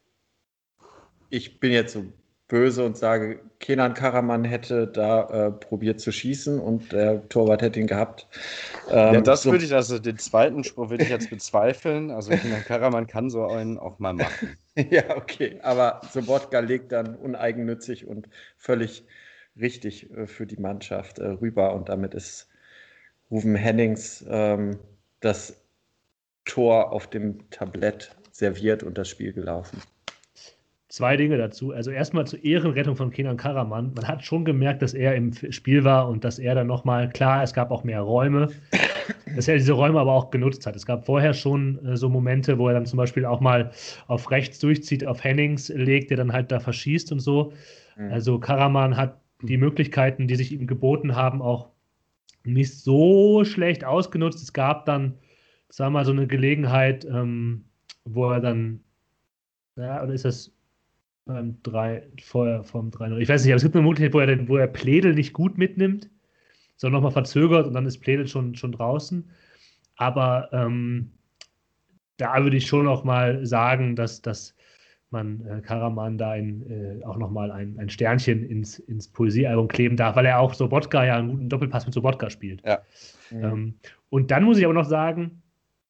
ich bin jetzt so böse und sage, Kenan Karaman hätte da äh, probiert zu schießen und der Torwart hätte ihn gehabt. Ähm, ja, das so. würde ich, also den zweiten Spruch würde ich jetzt bezweifeln. Also Kenan Karaman kann so einen auch mal machen. Ja, okay, aber Sobotka legt dann uneigennützig und völlig richtig äh, für die Mannschaft äh, rüber und damit ist Ruven Hennings ähm, das Tor auf dem Tablett serviert und das Spiel gelaufen. zwei Dinge dazu. Also erstmal zur Ehrenrettung von Kenan Karaman. Man hat schon gemerkt, dass er im Spiel war und dass er dann nochmal, klar, es gab auch mehr Räume, dass er diese Räume aber auch genutzt hat. Es gab vorher schon äh, so Momente, wo er dann zum Beispiel auch mal auf rechts durchzieht, auf Hennings legt, der dann halt da verschießt und so. Mhm. Also Karaman hat die Möglichkeiten, die sich ihm geboten haben, auch nicht so schlecht ausgenutzt. Es gab dann, sagen wir mal, so eine Gelegenheit, ähm, wo er dann, ja, oder ist das beim drei, vorher vom drei null? Ich weiß nicht, aber es gibt eine Möglichkeit, wo er, den, wo er Pledel nicht gut mitnimmt, sondern nochmal verzögert und dann ist Pledel schon, schon draußen. Aber ähm, da würde ich schon noch mal sagen, dass, dass man äh, Karaman da ein, äh, auch nochmal ein, ein Sternchen ins, ins Poesiealbum kleben darf, weil er auch Sobotka ja einen guten Doppelpass mit Sobotka spielt. Ja. Mhm. Ähm, und dann muss ich aber noch sagen,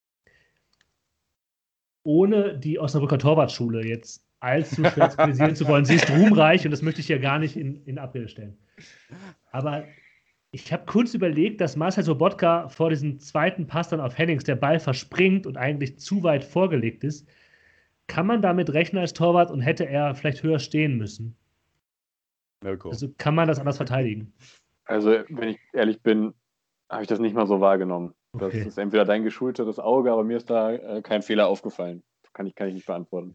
ohne die Osnabrücker Torwartschule jetzt allzu schwer kritisieren zu wollen, sie ist ruhmreich und das möchte ich ja gar nicht in, in Abrede stellen. Aber ich habe kurz überlegt, dass Marcel Sobotka vor diesem zweiten Pass dann auf Hennings der Ball verspringt und eigentlich zu weit vorgelegt ist. Kann man damit rechnen als Torwart und hätte er vielleicht höher stehen müssen? Mirko. Also kann man das anders verteidigen? Also, wenn ich ehrlich bin, habe ich das nicht mal so wahrgenommen. Okay. Das ist entweder dein geschulteres Auge, aber mir ist da äh, kein Fehler aufgefallen. Kann ich, kann ich nicht beantworten.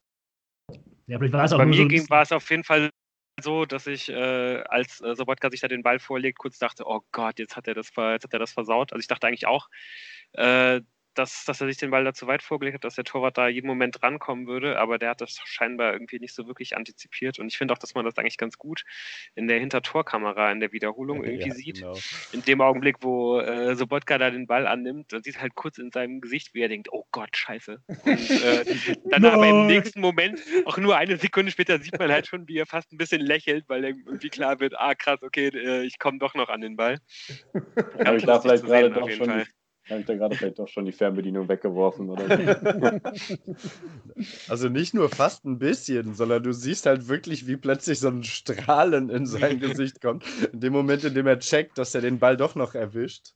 Ja, aber war es auch Bei nur mir so ging, war es auf jeden Fall so, dass ich, äh, als äh, Sobotka sich da den Ball vorlegt, kurz dachte, oh Gott, jetzt hat er das, jetzt hat er das versaut. Also ich dachte eigentlich auch, äh, dass, dass er sich den Ball da zu weit vorgelegt hat, dass der Torwart da jeden Moment rankommen würde, aber der hat das scheinbar irgendwie nicht so wirklich antizipiert und ich finde auch, dass man das eigentlich ganz gut in der Hintertorkamera in der Wiederholung irgendwie ja, sieht. Genau. In dem Augenblick, wo äh, Sobotka da den Ball annimmt, dann sieht halt kurz in seinem Gesicht, wie er denkt, oh Gott, scheiße. Und äh, dann no. aber im nächsten Moment, auch nur eine Sekunde später, sieht man halt schon, wie er fast ein bisschen lächelt, weil irgendwie klar wird, ah krass, okay, äh, ich komme doch noch an den Ball. Habe ich da vielleicht gerade doch schon Fall. Habe ich da gerade vielleicht doch schon die Fernbedienung weggeworfen, oder so? Also nicht nur fast ein bisschen, sondern du siehst halt wirklich, wie plötzlich so ein Strahlen in sein Gesicht kommt. In dem Moment, in dem er checkt, dass er den Ball doch noch erwischt.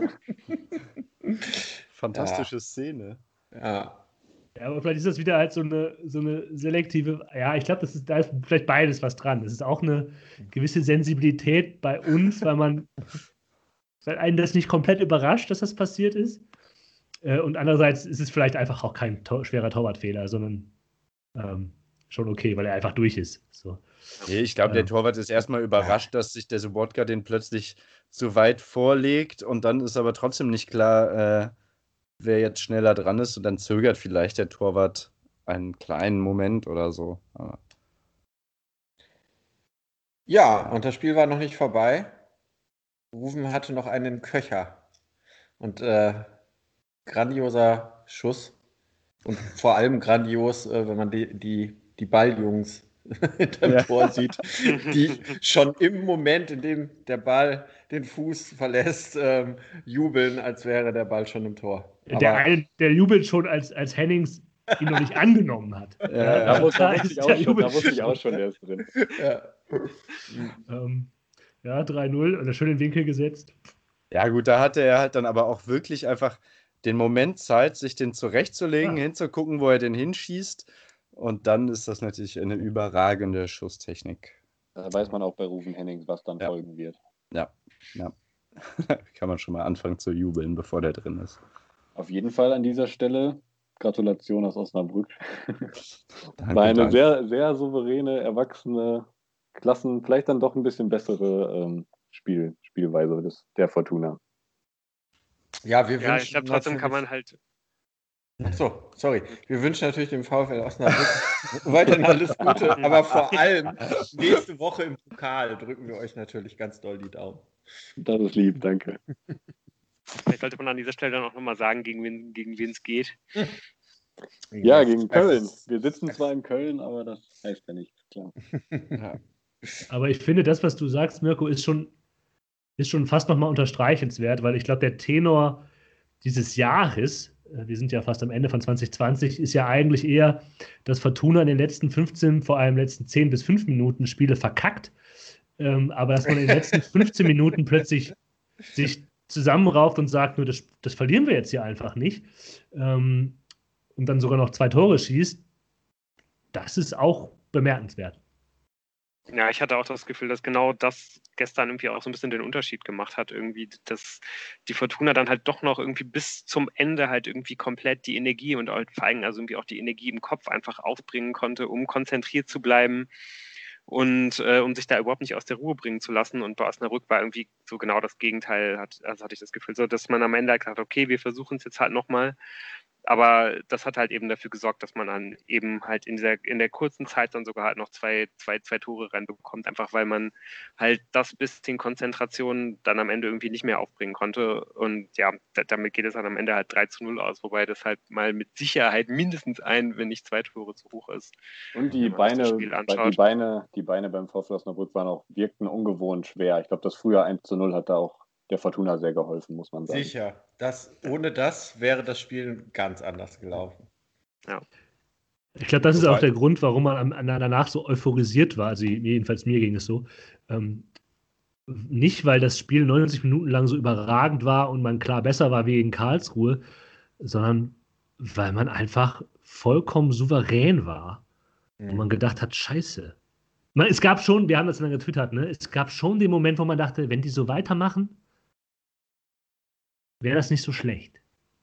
Fantastische ja. Szene. Ja. Ja, aber vielleicht ist das wieder halt so eine, so eine selektive, ja, ich glaube, das ist, da ist vielleicht beides was dran. Es ist auch eine gewisse Sensibilität bei uns, weil man weil einen das nicht komplett überrascht, dass das passiert ist. Äh, und andererseits ist es vielleicht einfach auch kein to- schwerer Torwartfehler, sondern ähm, schon okay, weil er einfach durch ist. So. Nee, ich glaube, der Torwart ist erstmal überrascht, dass sich der Sobotka den plötzlich zu weit vorlegt und dann ist aber trotzdem nicht klar, äh, wer jetzt schneller dran ist und dann zögert vielleicht der Torwart einen kleinen Moment oder so. Aber ja, und das Spiel war noch nicht vorbei. Rufen hatte noch einen Köcher und äh, grandioser Schuss und vor allem grandios, äh, wenn man die, die, die Balljungs hinterm ja. Tor sieht, die schon im Moment, in dem der Ball den Fuß verlässt, ähm, jubeln, als wäre der Ball schon im Tor. Der, eine, der jubelt schon, als, als Hennings ihn noch nicht angenommen hat. Ja, ja, da, muss, da, wusste ich auch schon, da wusste ich auch schon, der ist drin. Ja. ähm, Ja, drei null und schön in den Winkel gesetzt. Ja gut, da hatte er halt dann aber auch wirklich einfach den Moment Zeit, sich den zurechtzulegen, ja. hinzugucken, wo er den hinschießt. Und dann ist das natürlich eine überragende Schusstechnik. Da weiß man auch bei Rufen Hennings, was dann ja. folgen wird. Ja, ja. Kann man schon mal anfangen zu jubeln, bevor der drin ist. Auf jeden Fall an dieser Stelle Gratulation aus Osnabrück. Danke, War eine danke. sehr, sehr souveräne, erwachsene Klassen, vielleicht dann doch ein bisschen bessere ähm, Spiel, Spielweise des, der Fortuna. Ja, wir ja, ich glaube, trotzdem kann man halt. Achso, sorry. Wir wünschen natürlich dem VfL Osnabrück weiterhin alles Gute, aber vor allem nächste Woche im Pokal drücken wir euch natürlich ganz doll die Daumen. Das ist lieb, danke. Vielleicht sollte man an dieser Stelle dann auch nochmal sagen, gegen wen gegen wen es geht. Ja, gegen Köln. Wir sitzen zwar in Köln, aber das heißt ja nichts, klar. Ja. Aber ich finde, das, was du sagst, Mirko, ist schon, ist schon fast nochmal unterstreichenswert, weil ich glaube, der Tenor dieses Jahres, wir sind ja fast am Ende von zwanzig zwanzig, ist ja eigentlich eher, dass Fortuna in den letzten fünfzehn, vor allem letzten zehn bis fünf Minuten Spiele verkackt, ähm, aber dass man in den letzten fünfzehn Minuten plötzlich sich zusammenrauft und sagt, nur das, das verlieren wir jetzt hier einfach nicht, ähm, und dann sogar noch zwei Tore schießt, das ist auch bemerkenswert. Ja, ich hatte auch das Gefühl, dass genau das gestern irgendwie auch so ein bisschen den Unterschied gemacht hat. Irgendwie, dass die Fortuna dann halt doch noch irgendwie bis zum Ende halt irgendwie komplett die Energie und halt vor allem also irgendwie auch die Energie im Kopf einfach aufbringen konnte, um konzentriert zu bleiben und äh, um sich da überhaupt nicht aus der Ruhe bringen zu lassen. Und bei Osnabrück war irgendwie so genau das Gegenteil, hat, also hatte ich das Gefühl, so dass man am Ende halt gesagt hat, okay, wir versuchen es jetzt halt nochmal. Aber das hat halt eben dafür gesorgt, dass man dann eben halt in dieser, in der kurzen Zeit dann sogar halt noch zwei, zwei, zwei Tore reinbekommt, einfach weil man halt das bisschen Konzentration dann am Ende irgendwie nicht mehr aufbringen konnte. Und ja, da, damit geht es dann am Ende halt drei zu null aus, wobei das halt mal mit Sicherheit mindestens ein, wenn nicht zwei Tore zu hoch ist. Und die Beine, die Beine, die Beine beim VfL Osnabrück waren auch, wirkten ungewohnt schwer. Ich glaube, das früher eins zu null hat da auch der Fortuna sehr geholfen, muss man sagen. Sicher. Das, ohne das wäre das Spiel ganz anders gelaufen. Ja. Ich glaube, das ist auch der Grund, warum man danach so euphorisiert war. Also jedenfalls mir ging es so. Ähm, nicht, weil das Spiel neunzig Minuten lang so überragend war und man klar besser war wie gegen Karlsruhe, sondern weil man einfach vollkommen souverän war. Mhm. Und man gedacht hat, scheiße. Man, es gab schon, wir haben das dann getwittert, ne? Es gab schon den Moment, wo man dachte, wenn die so weitermachen, wäre das nicht so schlecht.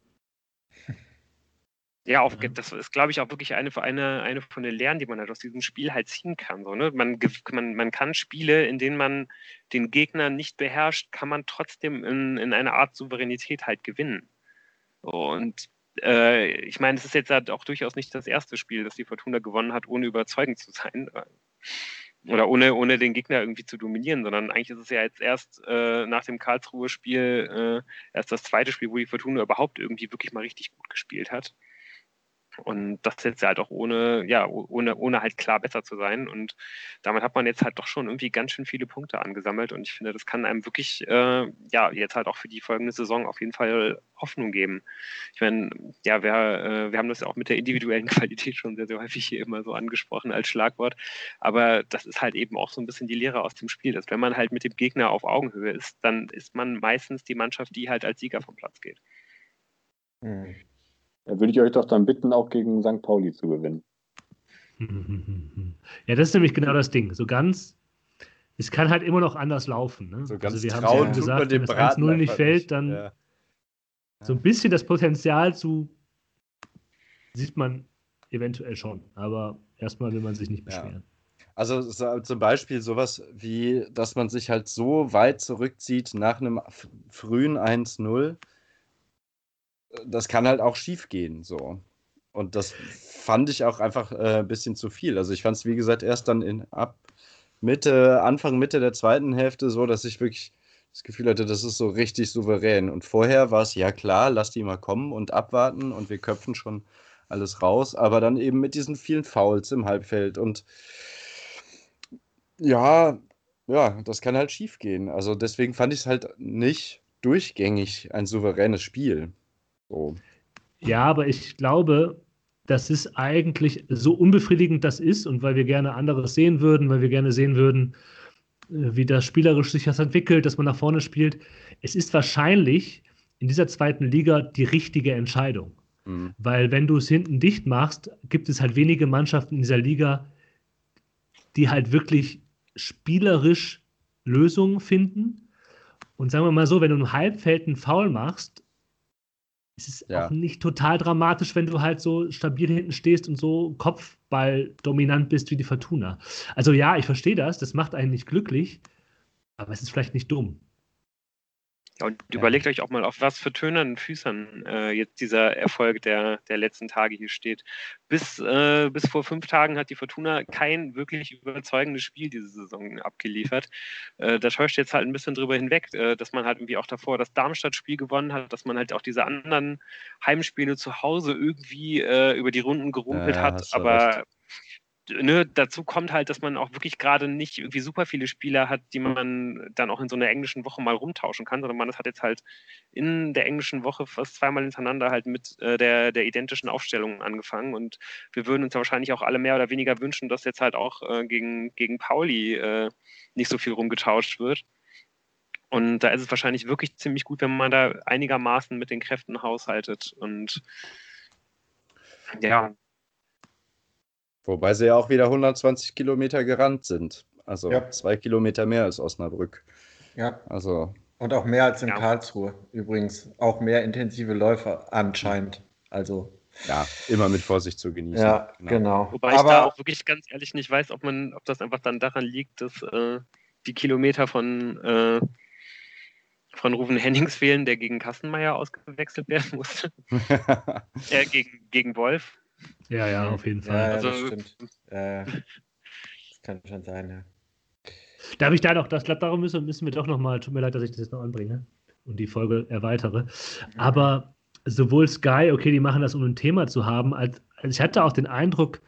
Ja, auf, das ist, glaube ich, auch wirklich eine, eine, eine von den Lehren, die man halt aus diesem Spiel halt ziehen kann. So, ne? man, man, man kann Spiele, in denen man den Gegner nicht beherrscht, kann man trotzdem in, in einer Art Souveränität halt gewinnen. Und äh, ich meine, es ist jetzt halt auch durchaus nicht das erste Spiel, das die Fortuna gewonnen hat, ohne überzeugend zu sein. Oder ohne, ohne den Gegner irgendwie zu dominieren, sondern eigentlich ist es ja jetzt erst äh, nach dem Karlsruhe-Spiel äh, erst das zweite Spiel, wo die Fortuna überhaupt irgendwie wirklich mal richtig gut gespielt hat. Und das jetzt halt auch ohne, ja, ohne, ohne halt klar besser zu sein. Und damit hat man jetzt halt doch schon irgendwie ganz schön viele Punkte angesammelt. Und ich finde, das kann einem wirklich, äh, ja, jetzt halt auch für die folgende Saison auf jeden Fall Hoffnung geben. Ich meine, ja, wir, äh, wir haben das ja auch mit der individuellen Qualität schon sehr, sehr häufig hier immer so angesprochen als Schlagwort. Aber das ist halt eben auch so ein bisschen die Lehre aus dem Spiel, dass wenn man halt mit dem Gegner auf Augenhöhe ist, dann ist man meistens die Mannschaft, die halt als Sieger vom Platz geht. Hm. Da würde ich euch doch dann bitten, auch gegen Sankt Pauli zu gewinnen. Ja, das ist nämlich genau das Ding. So ganz, es kann halt immer noch anders laufen. Ne? So ganz also wir haben trauen, ja gesagt, wenn das eins null nicht fällt, dann ja. so ein bisschen das Potenzial zu sieht man eventuell schon. Aber erstmal will man sich nicht beschweren. Ja. Also so, zum Beispiel sowas wie, dass man sich halt so weit zurückzieht nach einem frühen eins null. Das kann halt auch schief gehen, so. Und das fand ich auch einfach äh, ein bisschen zu viel. Also ich fand es, wie gesagt, erst dann in ab Mitte, Anfang, Mitte der zweiten Hälfte so, dass ich wirklich das Gefühl hatte, das ist so richtig souverän. Und vorher war es, ja klar, lass die mal kommen und abwarten und wir köpfen schon alles raus. Aber dann eben mit diesen vielen Fouls im Halbfeld und ja, ja, das kann halt schief gehen. Also deswegen fand ich es halt nicht durchgängig ein souveränes Spiel. So. Ja, aber ich glaube, das ist eigentlich so unbefriedigend das ist und weil wir gerne anderes sehen würden, weil wir gerne sehen würden, wie das spielerisch sich das entwickelt, dass man nach vorne spielt. Es ist wahrscheinlich in dieser zweiten Liga die richtige Entscheidung. Mhm. Weil wenn du es hinten dicht machst, gibt es halt wenige Mannschaften in dieser Liga, die halt wirklich spielerisch Lösungen finden. Und sagen wir mal so, wenn du im Halbfeld einen Foul machst, es ist ja auch nicht total dramatisch, wenn du halt so stabil hinten stehst und so Kopfball dominant bist wie die Fortuna. Also ja, ich verstehe das, das macht einen nicht glücklich, aber es ist vielleicht nicht dumm. Ja, und ja. Überlegt euch auch mal, auf was für tönernen Füßern äh, jetzt dieser Erfolg der, der letzten Tage hier steht. Bis, äh, bis vor fünf Tagen hat die Fortuna kein wirklich überzeugendes Spiel diese Saison abgeliefert. Äh, da täuscht jetzt halt ein bisschen drüber hinweg, äh, dass man halt irgendwie auch davor das Darmstadt-Spiel gewonnen hat, dass man halt auch diese anderen Heimspiele zu Hause irgendwie äh, über die Runden gerumpelt ja, hat, aber recht. Ne, dazu kommt halt, dass man auch wirklich gerade nicht irgendwie super viele Spieler hat, die man dann auch in so einer englischen Woche mal rumtauschen kann, sondern man hat jetzt halt in der englischen Woche fast zweimal hintereinander halt mit äh, der, der identischen Aufstellung angefangen und wir würden uns ja wahrscheinlich auch alle mehr oder weniger wünschen, dass jetzt halt auch äh, gegen, gegen Pauli äh, nicht so viel rumgetauscht wird. Und da ist es wahrscheinlich wirklich ziemlich gut, wenn man da einigermaßen mit den Kräften haushaltet und ja, Wobei sie ja auch wieder hundertzwanzig Kilometer gerannt sind. Also Ja. zwei Kilometer mehr als Osnabrück. Ja. Also, Und auch mehr als in Ja. Karlsruhe. Übrigens auch mehr intensive Läufer anscheinend. Also, ja, immer mit Vorsicht zu genießen. ja, genau. Wobei ich da Aber auch wirklich ganz ehrlich nicht weiß, ob man, ob das einfach dann daran liegt, dass äh, die Kilometer von, äh, von Ruven Hennings fehlen, der gegen Kastenmeier ausgewechselt werden musste. äh, gegen, gegen Wolf. Ja, ja, auf jeden ja, Fall. ja, Also- das stimmt. Ja, ja. Das kann schon sein, ja. Darf ich da noch, das, darum müssen, müssen wir doch nochmal, tut mir leid, dass ich das jetzt noch anbringe und die Folge erweitere. Aber sowohl Sky, okay, die machen das, um ein Thema zu haben, als, als ich hatte auch den Eindruck,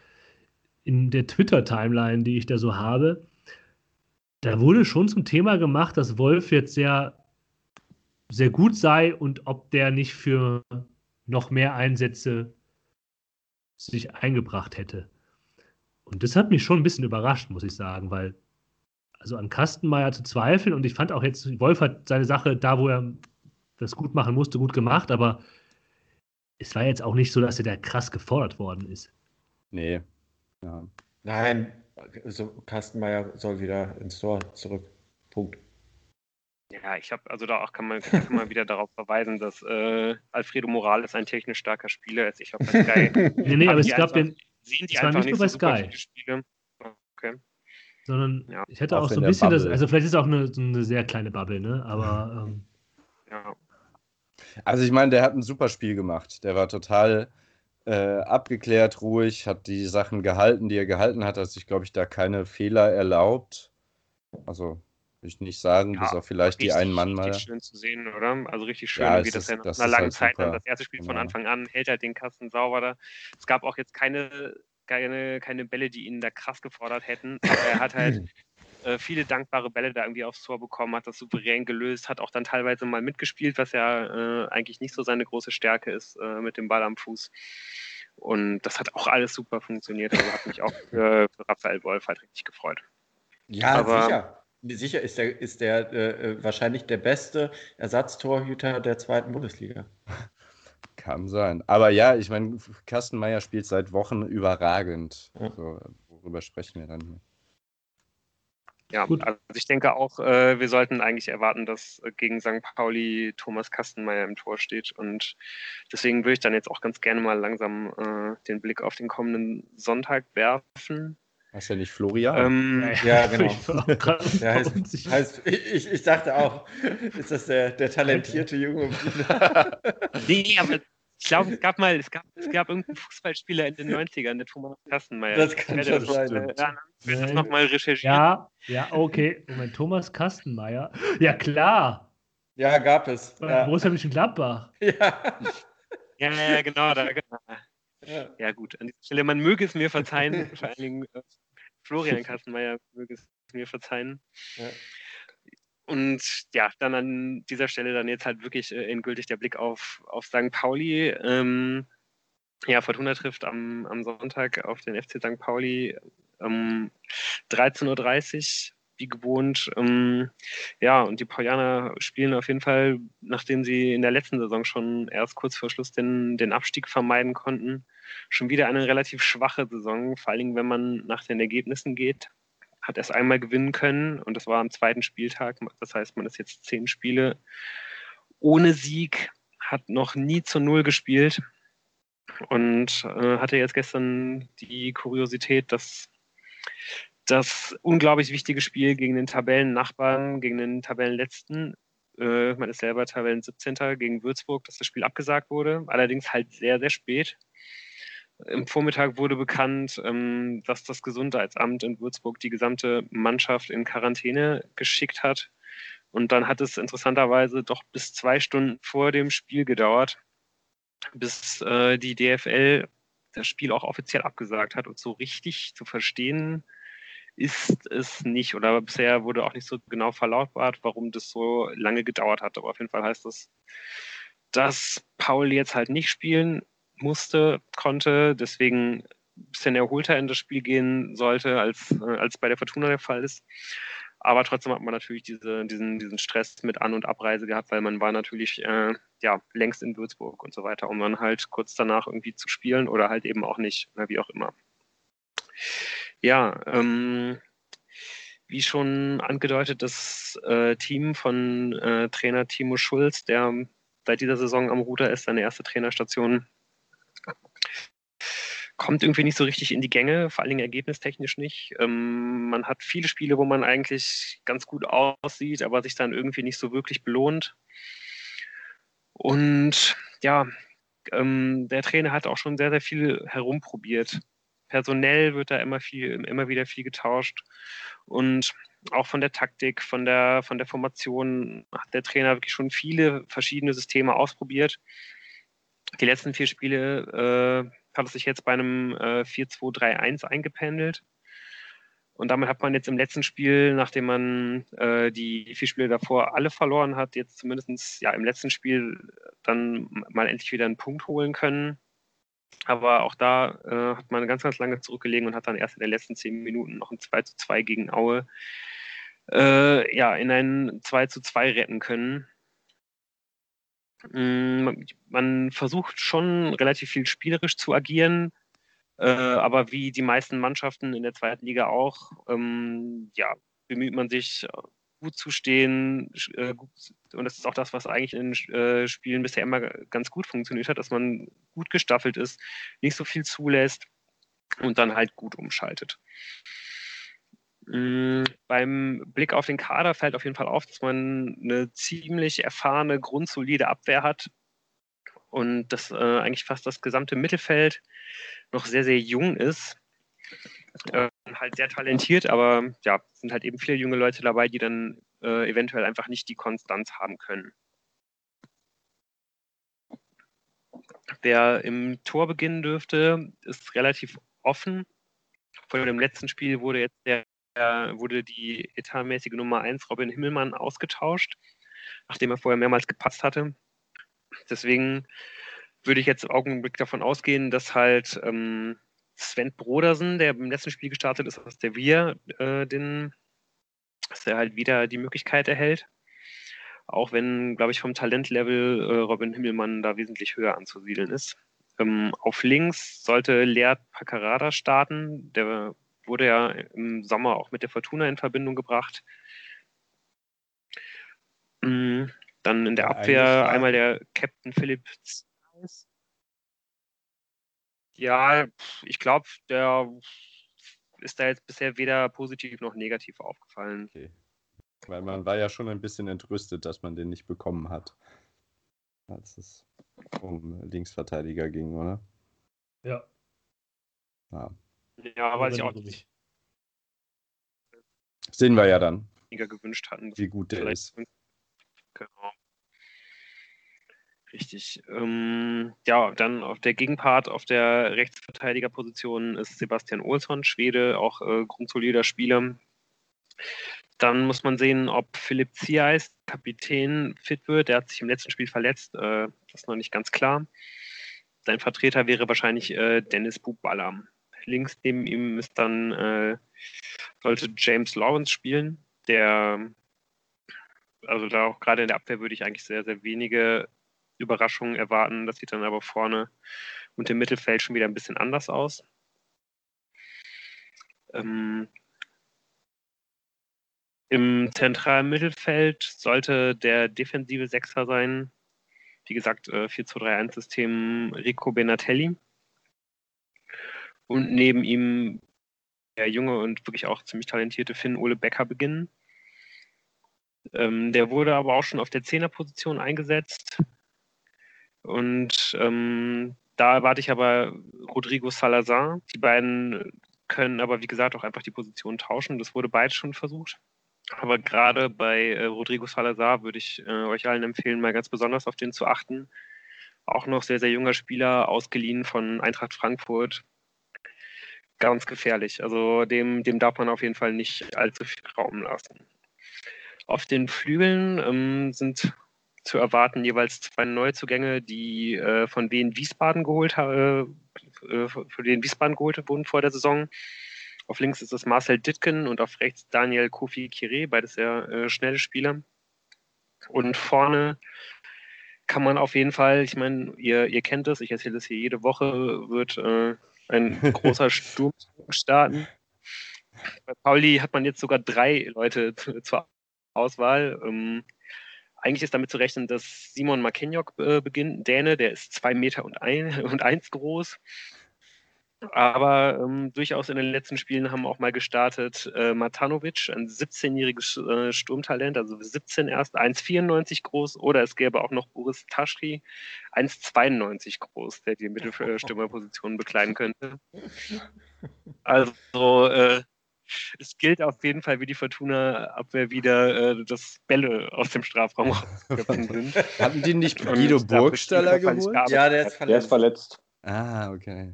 in der Twitter-Timeline, die ich da so habe, da wurde schon zum Thema gemacht, dass Wolf jetzt sehr, sehr gut sei und ob der nicht für noch mehr Einsätze sich eingebracht hätte. Und das hat mich schon ein bisschen überrascht, muss ich sagen, weil also an Kastenmeier zu zweifeln und ich fand auch jetzt, Wolf hat seine Sache da, wo er das gut machen musste, gut gemacht, aber es war jetzt auch nicht so, dass er da krass gefordert worden ist. Nee. Ja. Nein, also Kastenmeier soll wieder ins Tor zurück. Punkt. Ja, ich habe, also da auch kann man, kann man wieder darauf verweisen, dass äh, Alfredo Morales ein technisch starker Spieler ist. Ich habe bei Sky Nee, nee, Haben aber die es gab einfach- den, sehen die Es war einfach nicht nicht nur so bei super Sky. viele Spiele. Okay. sondern Ja. ich hatte Auch auch so in ein der bisschen das, Bubble. also vielleicht ist es auch eine, so eine sehr kleine Bubble, ne? Aber ähm, Ja. Also ich meine, der hat ein super Spiel gemacht. Der war total äh, abgeklärt, ruhig, hat die Sachen gehalten, die er gehalten hat, hat sich, glaube ich, da keine Fehler erlaubt. Also will ich nicht sagen, Ja, bis auf vielleicht die richtig, einen Mann mal. richtig schön zu sehen, oder? Also richtig schön, Ja, irgendwie, es dass ist- er nach das einer ist langen halt Zeit dann super. das erste Spiel von Genau. Anfang an hält halt den Kasten sauber da. Es gab auch jetzt keine, keine, keine Bälle, die ihn da krass gefordert hätten. Aber er hat halt äh, viele dankbare Bälle da irgendwie aufs Tor bekommen, hat das souverän gelöst, hat auch dann teilweise mal mitgespielt, was ja äh, eigentlich nicht so seine große Stärke ist äh, mit dem Ball am Fuß. Und das hat auch alles super funktioniert. Also hat mich auch für, für Raphael Wolf halt richtig gefreut. Ja, Aber- sicher. Sicher ist der, ist der äh, wahrscheinlich der beste Ersatztorhüter der zweiten Bundesliga. Kann sein. Aber ja, ich meine, Kastenmeier spielt seit Wochen überragend. Ja. So, worüber sprechen wir dann hier? Ja, Gut. also ich denke auch, äh, wir sollten eigentlich erwarten, dass äh, gegen Sankt Pauli Thomas Kastenmeier im Tor steht. Und deswegen würde ich dann jetzt auch ganz gerne mal langsam äh, den Blick auf den kommenden Sonntag werfen. Hast ja nicht Florian? Ähm, Ja, genau. Ich war auch gerade Der heißt, unsicher. heißt, ich, ich dachte auch, ist das der, der talentierte junge Bruder? nee, aber ich glaube, es gab mal, es gab, es gab irgendeinen Fußballspieler in den neunzigern, der Thomas Kastenmeier. Das Ich kann werde schon das noch, sein. äh, ja, ich werde das Nein. nochmal recherchieren. Ja, ja, okay. Moment, Thomas Kastenmeier. Ja, klar. Ja, gab es. Bei Ja. Borussia Mönchengladbach. Ja. Ja, ja, genau. Da, genau. Ja. Ja, gut, an dieser Stelle, man möge es mir verzeihen, vor allen Dingen äh, Florian Kastenmeier möge es mir verzeihen. Ja. Und ja, dann an dieser Stelle dann jetzt halt wirklich äh, endgültig der Blick auf, auf Sankt Pauli. Ähm, ja, Fortuna trifft am, am Sonntag auf den F C Sankt Pauli um dreizehn Uhr dreißig, wie gewohnt. Ähm, ja, und die Paulianer spielen auf jeden Fall, nachdem sie in der letzten Saison schon erst kurz vor Schluss den, den Abstieg vermeiden konnten, schon wieder eine relativ schwache Saison, vor allen Dingen, wenn man nach den Ergebnissen geht. Hat erst einmal gewinnen können und das war am zweiten Spieltag. Das heißt, man ist jetzt zehn Spiele ohne Sieg, hat noch nie zu Null gespielt und äh, hatte jetzt gestern die Kuriosität, dass das unglaublich wichtige Spiel gegen den Tabellennachbarn, gegen den Tabellenletzten, äh, man ist selber Tabellen siebzehnter gegen Würzburg, dass das Spiel abgesagt wurde, allerdings halt sehr, sehr spät. Im Vormittag wurde bekannt, ähm, dass das Gesundheitsamt in Würzburg die gesamte Mannschaft in Quarantäne geschickt hat. Und dann hat es interessanterweise doch bis zwei Stunden vor dem Spiel gedauert, bis äh, die D F L das Spiel auch offiziell abgesagt hat. Und so richtig zu verstehen ist es nicht. Oder bisher wurde auch nicht so genau verlautbart, warum das so lange gedauert hat. Aber auf jeden Fall heißt das, dass Paul jetzt halt nicht spielen musste, konnte, deswegen ein bisschen erholter in das Spiel gehen sollte, als, äh, als bei der Fortuna der Fall ist. Aber trotzdem hat man natürlich diese, diesen, diesen Stress mit An- und Abreise gehabt, weil man war natürlich äh, ja, längst in Würzburg und so weiter, um dann halt kurz danach irgendwie zu spielen oder halt eben auch nicht, oder wie auch immer. Ja, ähm, wie schon angedeutet, das äh, Team von äh, Trainer Timo Schulz, der seit dieser Saison am Ruder ist, seine erste Trainerstation, kommt irgendwie nicht so richtig in die Gänge, vor allen Dingen ergebnistechnisch nicht. Ähm, man hat viele Spiele, wo man eigentlich ganz gut aussieht, aber sich dann irgendwie nicht so wirklich belohnt. Und ja, ähm, der Trainer hat auch schon sehr, sehr viel herumprobiert. Personell wird da immer viel, immer wieder viel getauscht. Und auch von der Taktik, von der, von der Formation hat der Trainer wirklich schon viele verschiedene Systeme ausprobiert. Die letzten vier Spiele äh, hat es sich jetzt bei einem äh, vier zwei drei eins eingependelt. Und damit hat man jetzt im letzten Spiel, nachdem man äh, die vier Spiele davor alle verloren hat, jetzt zumindest ja, im letzten Spiel dann mal endlich wieder einen Punkt holen können. Aber auch da äh, hat man ganz, ganz lange zurückgelegen und hat dann erst in den letzten zehn Minuten noch ein zwei zu zwei gegen Aue äh, ja, in ein zwei zu zwei retten können. Mm, man versucht schon relativ viel spielerisch zu agieren, äh, aber wie die meisten Mannschaften in der zweiten Liga auch, ähm, ja, bemüht man sich, gut zu stehen. Äh, gut, und das ist auch das, was eigentlich in äh, Spielen bisher immer ganz gut funktioniert hat, dass man gut gestaffelt ist, nicht so viel zulässt und dann halt gut umschaltet. Mhm. Beim Blick auf den Kader fällt auf jeden Fall auf, dass man eine ziemlich erfahrene, grundsolide Abwehr hat und dass äh, eigentlich fast das gesamte Mittelfeld noch sehr, sehr jung ist. Äh, halt sehr talentiert, aber ja, sind halt eben viele junge Leute dabei, die dann äh, eventuell einfach nicht die Konstanz haben können. Wer im Tor beginnen dürfte, ist relativ offen. Vor dem letzten Spiel wurde jetzt der, wurde die etatmäßige Nummer eins Robin Himmelmann ausgetauscht, nachdem er vorher mehrmals gepasst hatte. Deswegen würde ich jetzt im Augenblick davon ausgehen, dass halt ähm, Sven Brodersen, der im letzten Spiel gestartet ist, aus der Wir, äh, den, dass er halt wieder die Möglichkeit erhält. Auch wenn, glaube ich, vom Talentlevel äh, Robin Himmelmann da wesentlich höher anzusiedeln ist. Ähm, auf links sollte Leert Paccarada starten. Der wurde ja im Sommer auch mit der Fortuna in Verbindung gebracht. Mhm. Dann in der ja, Abwehr einmal der Captain Philipp Zeiss. Ja, ich glaube, der ist da jetzt bisher weder positiv noch negativ aufgefallen. Okay. Weil man war ja schon ein bisschen entrüstet, dass man den nicht bekommen hat, als es um Linksverteidiger ging, oder? Ja. Ja, ja weiß ich auch nicht. Sehen wir ja dann, gewünscht hatten, wie gut der ist. Genau. Richtig. Ähm, ja, dann auf der Gegenpart, auf der Rechtsverteidigerposition ist Sebastian Olsson, Schwede, auch äh, grundsolider Spieler. Dann muss man sehen, ob Philipp Zieis, Kapitän, fit wird. Der hat sich im letzten Spiel verletzt. Äh, das ist noch nicht ganz klar. Sein Vertreter wäre wahrscheinlich äh, Dennis Buchballer. Links neben ihm ist dann, äh, sollte James Lawrence spielen, der, also da auch gerade in der Abwehr würde ich eigentlich sehr, sehr wenige Überraschungen erwarten. Das sieht dann aber vorne und im Mittelfeld schon wieder ein bisschen anders aus. Ähm, Im zentralen Mittelfeld sollte der defensive Sechser sein. Wie gesagt, äh, vier zwei drei eins System Rico Benatelli. Und neben ihm der junge und wirklich auch ziemlich talentierte Finn Ole Becker beginnen. Ähm, der wurde aber auch schon auf der Zehnerposition eingesetzt. Und ähm, da erwarte ich aber Rodrigo Salazar. Die beiden können aber, wie gesagt, auch einfach die Position tauschen. Das wurde beides schon versucht. Aber gerade bei äh, Rodrigo Salazar würde ich äh, euch allen empfehlen, mal ganz besonders auf den zu achten. Auch noch sehr, sehr junger Spieler, ausgeliehen von Eintracht Frankfurt. Ganz gefährlich. Also dem, dem darf man auf jeden Fall nicht allzu viel Raum lassen. Auf den Flügeln ähm, sind zu erwarten jeweils zwei Neuzugänge, die äh, von Wien Wiesbaden geholt äh, für den Wiesbaden geholt wurden vor der Saison. Auf links ist es Marcel Dittgen und auf rechts Daniel Kofi Kire, beides sehr äh, schnelle Spieler. Und vorne kann man auf jeden Fall, ich meine, ihr, ihr kennt es, ich erzähle es hier jede Woche, wird äh, ein großer Sturm starten. Bei Pauli hat man jetzt sogar drei Leute zu, zur Auswahl. Ähm, eigentlich ist damit zu rechnen, dass Simon Marquinhos äh, beginnt, Däne, der ist zwei Meter und, ein, und eins groß. Aber ähm, durchaus in den letzten Spielen haben auch mal gestartet äh, Matanovic, ein siebzehnjähriges äh, Sturmtalent, also siebzehn erst, eins Komma vierundneunzig groß. Oder es gäbe auch noch Boris Taschri, eins Komma zweiundneunzig groß, der die Mittelstürmerposition bekleiden könnte. Also äh, es gilt auf jeden Fall, wie die Fortuna-Abwehr wieder äh, das Bälle aus dem Strafraum rausgekommen sind. Hatten die nicht Guido Und da wird Burgstaller jedenfalls geholt? gearbeitet. Ja, der ist Der ist verletzt. verletzt. Ah, okay.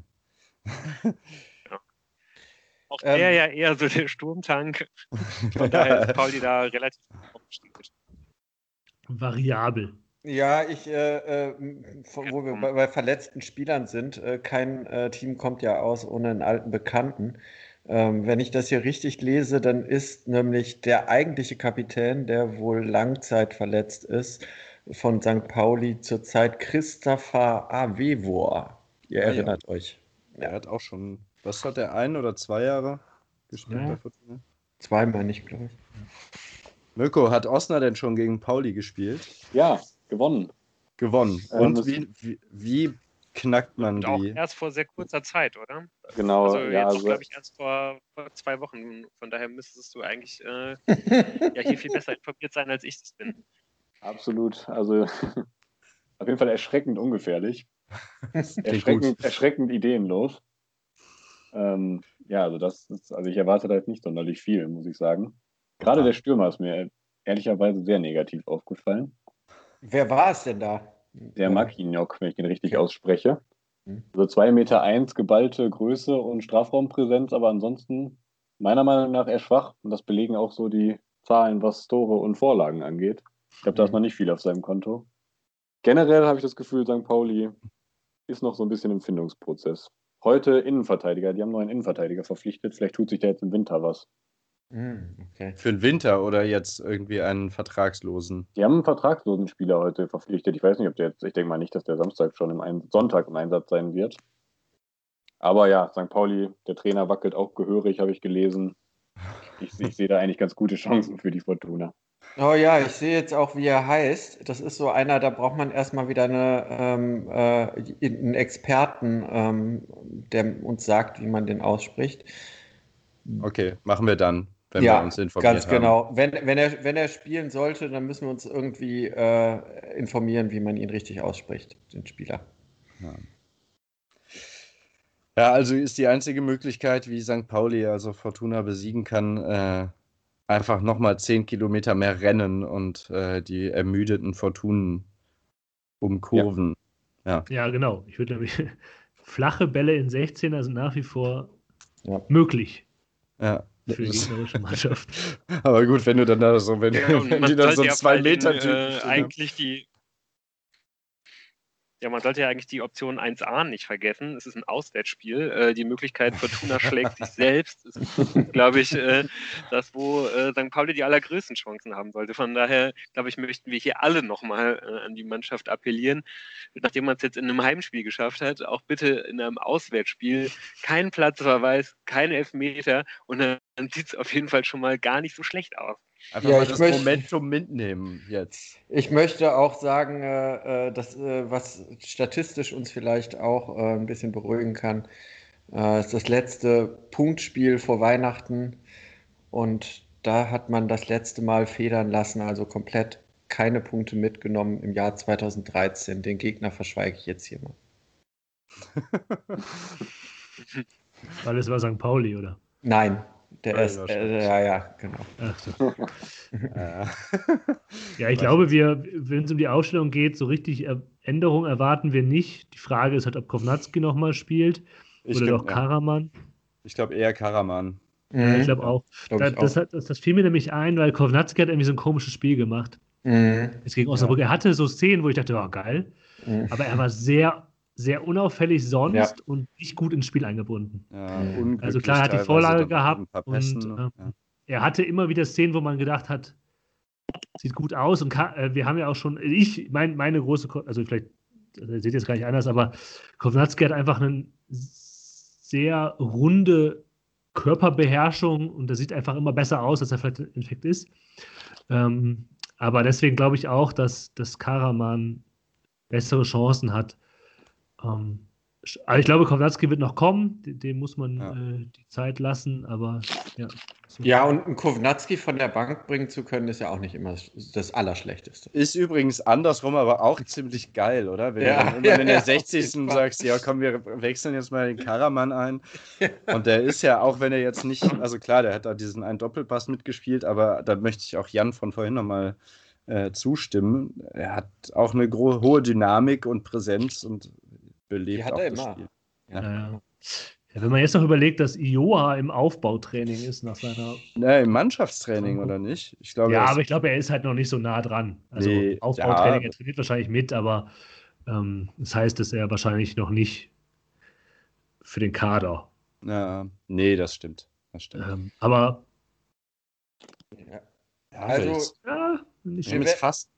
Auch Ähm, der ja eher so der Sturmtank. Von daher ist Pauli da relativ aufgestiegen. Variabel. Ja, ich, äh, äh, von- wo wir bei, bei verletzten Spielern sind, äh, kein äh, Team kommt ja aus ohne einen alten Bekannten. Ähm, wenn ich das hier richtig lese, dann ist nämlich der eigentliche Kapitän, der wohl Langzeit verletzt ist, von Sankt Pauli zurzeit Christopher Avevor. Ihr Ah, ja. erinnert euch. Er hat auch schon, was hat er, ein oder zwei Jahre gespielt Ja. bei Fortuna? Zweimal nicht, glaube ich. Mirko, hat Osnabrück denn schon gegen Pauli gespielt? Ja, gewonnen. Gewonnen. Ähm, Und es- wie, wie, wie knackt man Und auch die? erst vor sehr kurzer Zeit, oder? Genau, Also ja, jetzt, also glaube ich, erst vor, vor zwei Wochen. Von daher müsstest du eigentlich äh, ja hier viel besser informiert sein, als ich es bin. absolut. Also auf jeden Fall erschreckend ungefährlich. Klingt Erschreckend, gut. erschreckend ideenlos. Ähm, ja, also das ist, also ich erwarte da jetzt nicht sonderlich viel, muss ich sagen. Gerade der Stürmer ist mir ehrlicherweise sehr negativ aufgefallen. Wer war es denn da? Der Marquinhos, wenn ich den richtig ausspreche. Mhm. Also zwei Meter eins geballte Größe und Strafraumpräsenz, aber ansonsten meiner Meinung nach eher schwach. Und das belegen auch so die Zahlen, was Tore und Vorlagen angeht. Ich glaube, da ist noch nicht viel auf seinem Konto. Generell habe ich das Gefühl, Sankt Pauli ist noch so ein bisschen im Findungsprozess. Heute Innenverteidiger, die haben noch einen Innenverteidiger verpflichtet. Vielleicht tut sich da jetzt im Winter was. Hm, okay. Für den Winter oder jetzt irgendwie einen Vertragslosen? Die haben einen vertragslosen Spieler heute verpflichtet. Ich weiß nicht, ob der jetzt, ich denke mal nicht, dass der Samstag schon im Ein- Sonntag im Einsatz sein wird. Aber ja, Sankt Pauli, der Trainer wackelt auch gehörig, habe ich gelesen. Ich, ich sehe da eigentlich ganz gute Chancen für die Fortuna. Oh ja, ich sehe jetzt auch, wie er heißt. Das ist so einer, da braucht man erstmal wieder eine, ähm, äh, einen Experten, ähm, der uns sagt, wie man den ausspricht. Okay, machen wir dann, wenn ja, wir uns informiert ganz haben. genau. Wenn, wenn, er, wenn er spielen sollte, dann müssen wir uns irgendwie äh, informieren, wie man ihn richtig ausspricht, den Spieler. Ja. Ja, also ist die einzige Möglichkeit, wie Sankt Pauli, also Fortuna, besiegen kann, äh, einfach nochmal zehn Kilometer mehr rennen und äh, die ermüdeten Fortunen umkurven. Ja. Ja, genau. Ich würde nämlich flache Bälle in sechzehner sind nach wie vor Ja. möglich Ja. für die gegnerische Mannschaft. Aber gut, wenn du dann da so, wenn, Ja, und wenn man die dann so sollte ja vor zwei allen Dingen, Meter Typen äh, stehen haben. eigentlich die Ja, man sollte ja eigentlich die Option eins a nicht vergessen. Es ist ein Auswärtsspiel. Äh, die Möglichkeit, Fortuna schlägt sich selbst, ist, glaube ich, äh, das, wo äh, Sankt Pauli die allergrößten Chancen haben sollte. Von daher, glaube ich, möchten wir hier alle nochmal äh, an die Mannschaft appellieren. Nachdem man es jetzt in einem Heimspiel geschafft hat, auch bitte in einem Auswärtsspiel keinen Platzverweis, keine Elfmeter und dann sieht es auf jeden Fall schon mal gar nicht so schlecht aus. Einfach Ja, mal ich das möchte- Momentum mitnehmen jetzt. Ich möchte auch sagen, äh, äh, dass, äh, was statistisch uns vielleicht auch äh, ein bisschen beruhigen kann, äh, ist das letzte Punktspiel vor Weihnachten und da hat man das letzte Mal federn lassen, also komplett keine Punkte mitgenommen im Jahr zweitausenddreizehn. Den Gegner verschweige ich jetzt hier mal. Weil es war Sankt Pauli, oder? Nein, der Köln ist, wahrscheinlich. äh, ja, ja, genau. Ach so. Ja. Ja, ich glaube, wir, wenn es um die Ausstellung geht, so richtig er Änderungen erwarten wir nicht. Die Frage ist halt, ob Kovnatski nochmal spielt Ich oder glaub, doch ja. Karaman. Ich glaube eher Karaman. Ja, ich Mhm. glaube auch. Glaub Da, ich das, auch. hat, das, das fiel mir nämlich ein, weil Kovnatski hat irgendwie so ein komisches Spiel gemacht. Mhm. Jetzt gegen Osnabrück. Er hatte so Szenen, wo ich dachte, oh, geil. Mhm. Aber er war sehr, sehr unauffällig sonst Ja. und nicht gut ins Spiel eingebunden. Ja, Mhm. unglücklich Also klar, er hat die teilweise Vorlage dann auch gehabt mit ein paar und, Pässen, äh, ja. Er hatte immer wieder Szenen, wo man gedacht hat, sieht gut aus. Und Ka äh, wir haben ja auch schon, ich, mein, meine große, Ko also vielleicht, äh, seht ihr es gar nicht anders, aber Kovnatski hat einfach einen sehr runde Körperbeherrschung und der sieht einfach immer besser aus, als er vielleicht im Endeffekt ist. Ähm, aber deswegen glaube ich auch, dass, dass Karaman bessere Chancen hat. Ähm, also ich glaube, Kownacki wird noch kommen, dem, dem muss man Ja. äh, die Zeit lassen, aber ja. So. Ja, und einen Kownacki von der Bank bringen zu können, ist ja auch nicht immer das Allerschlechteste. Ist übrigens andersrum, aber auch ziemlich geil, oder? Wenn Ja, du dann irgendwann ja, in der ja, auf jeden sechzigsten Fall. sagst, ja komm, wir wechseln jetzt mal den Karaman ein. Und der ist ja, auch wenn er jetzt nicht, also klar, der hat da diesen einen Doppelpass mitgespielt, aber da möchte ich auch Jan von vorhin nochmal äh, zustimmen. Er hat auch eine gro- hohe Dynamik und Präsenz und belebt Die hat auch er das immer. Spiel. Ja. Ja. Ja, wenn man jetzt noch überlegt, dass Ioa im Aufbautraining ist nach seiner. Ne, im Mannschaftstraining, oder nicht? Ich glaube, Ja, er ist- aber ich glaube, er ist halt noch nicht so nah dran. Also Nee, Aufbautraining, ja. er trainiert wahrscheinlich mit, aber ähm, das heißt, dass er wahrscheinlich noch nicht für den Kader. Ja, nee, das stimmt. Das stimmt. Ähm, aber Ja. Ja, Also, jetzt, ja, nicht wir haben wir- jetzt fast.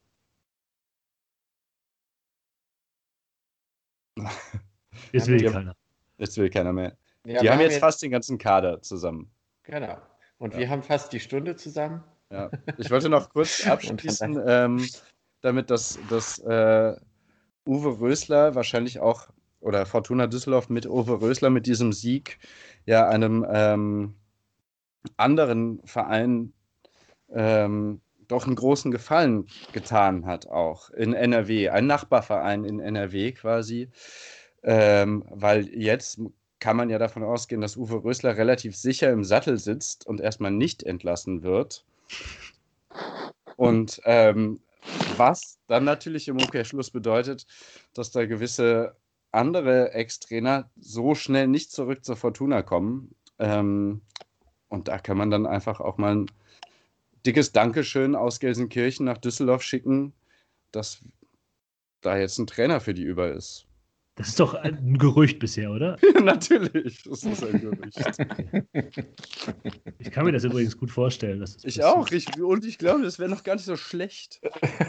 jetzt Ja, will wir- keiner. Jetzt will keiner mehr. ja, Die wir haben jetzt fast den ganzen Kader zusammen. Genau. Und Ja. wir haben fast die Stunde zusammen. Ja. Ich wollte noch kurz Und abschließen, von ähm, damit das, das äh, Uwe Rösler wahrscheinlich auch, oder Fortuna Düsseldorf mit Uwe Rösler mit diesem Sieg ja einem ähm, anderen Verein ähm, doch einen großen Gefallen getan hat, auch in N R W, ein Nachbarverein in N R W quasi, ähm, weil jetzt kann man ja davon ausgehen, dass Uwe Rösler relativ sicher im Sattel sitzt und erstmal nicht entlassen wird. Und ähm, was dann natürlich im Umkehrschluss bedeutet, dass da gewisse andere Ex-Trainer so schnell nicht zurück zur Fortuna kommen. Ähm, und da kann man dann einfach auch mal ein dickes Dankeschön aus Gelsenkirchen nach Düsseldorf schicken, dass da jetzt ein Trainer für die über ist. Das ist doch ein Gerücht bisher, oder? Natürlich, das ist ein Gerücht. Ich kann mir das übrigens gut vorstellen. Dass das Ich passiert. auch, ich, und ich glaube, das wäre noch gar nicht so schlecht.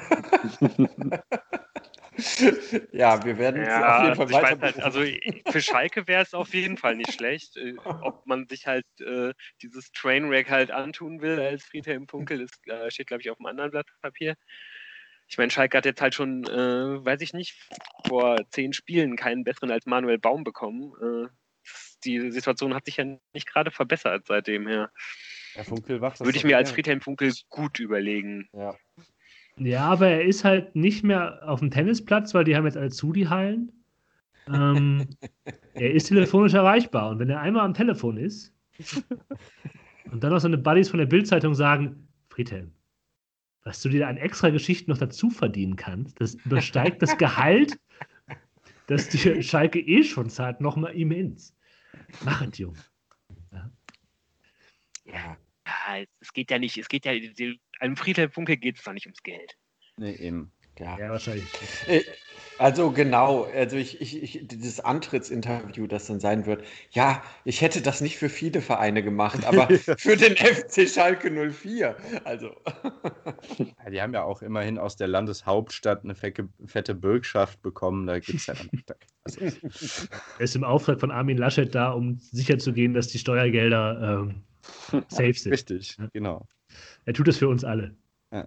Ja, wir werden Ja, auf jeden Fall also ich weiter. weiß halt, also für Schalke wäre es auf jeden Fall nicht schlecht. Äh, Ob man sich halt äh, dieses Trainwreck halt antun will als Friedhelm Funkel, das äh, steht, glaube ich, auf einem anderen Blatt Papier. Ich meine, Schalke hat jetzt halt schon, äh, weiß ich nicht, vor zehn Spielen keinen besseren als Manuel Baum bekommen. Äh, die Situation hat sich ja nicht gerade verbessert seitdem her. Herr Funkel macht das Würde ich doch mir als gern. Friedhelm Funkel gut überlegen. Ja. Ja, aber er ist halt nicht mehr auf dem Tennisplatz, weil die haben jetzt alle zu, die Hallen. Ähm, er ist telefonisch erreichbar. Und wenn er einmal am Telefon ist und dann noch seine Buddies von der Bild-Zeitung sagen, Friedhelm, was du dir an extra Geschichten noch dazu verdienen kannst, das übersteigt das Gehalt, das die Schalke eh schon zahlt, nochmal immens. Mach es, Junge. Ja. Ja, ja, es geht ja nicht, es geht ja, einem Friedhelm Funkel geht es doch nicht ums Geld. Nee, eben. Ja. Ja, wahrscheinlich. Äh, Also genau, also ich, ich, ich, dieses Antrittsinterview, das dann sein wird, ja, ich hätte das nicht für viele Vereine gemacht, aber für den F C Schalke null vier, also. Ja, die haben ja auch immerhin aus der Landeshauptstadt eine fette, fette Bürgschaft bekommen. Da gibt es ja dann. Also, Er ist im Auftrag von Armin Laschet da, um sicherzugehen, dass die Steuergelder ähm, safe sind. richtig, genau. Er tut das für uns alle. Ja.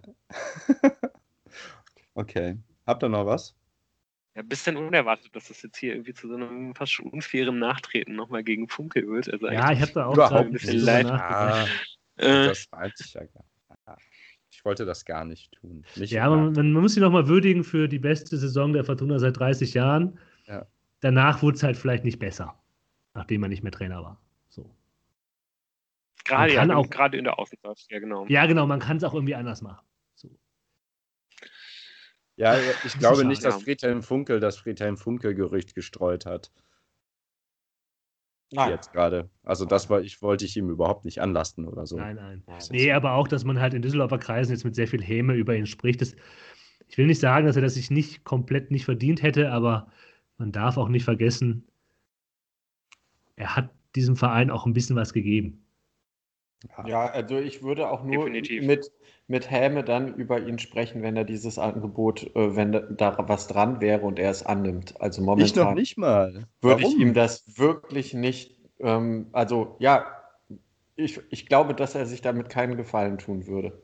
Okay. Habt ihr noch was? Ja, ein bisschen unerwartet, dass das jetzt hier irgendwie zu so einem fast schon unfairen Nachtreten nochmal gegen Funkel wird. Also Ja, ich habe da auch Überhaupt gerade ein nicht. bisschen drüber Leid. nachgedacht. äh, Das weiß ich ja gar nicht. Ich wollte das gar nicht tun. Nicht Ja, im man, Nachhinein. man muss sie nochmal würdigen für die beste Saison der Fortuna seit dreißig Jahren. Ja. Danach wurde es halt vielleicht nicht besser, nachdem er nicht mehr Trainer war. So. gerade, man ja, kann auch- gerade in der Außenseite, ja genau. Ja, genau, man kann es auch irgendwie anders machen. So. Ja, ich glaube schade, nicht, dass ja. Friedhelm Funkel das Friedhelm Funkel-Gerücht gestreut hat. Nein. Jetzt gerade. Also das war, ich wollte ich ihm überhaupt nicht anlasten oder so. Nein, nein. Nein. Nee, aber auch, dass man halt in Düsseldorfer Kreisen jetzt mit sehr viel Häme über ihn spricht. Das, ich will nicht sagen, dass er das sich nicht komplett nicht verdient hätte, aber man darf auch nicht vergessen, er hat diesem Verein auch ein bisschen was gegeben. Ja, also ich würde auch nur Definitiv. mit, mit Häme dann über ihn sprechen, wenn er dieses Angebot, äh, wenn da, da was dran wäre und er es annimmt. Also Ich noch momentan nicht mal. würde ich Warum? ihm das wirklich nicht ähm, also ja, ich, ich glaube, dass er sich damit keinen Gefallen tun würde.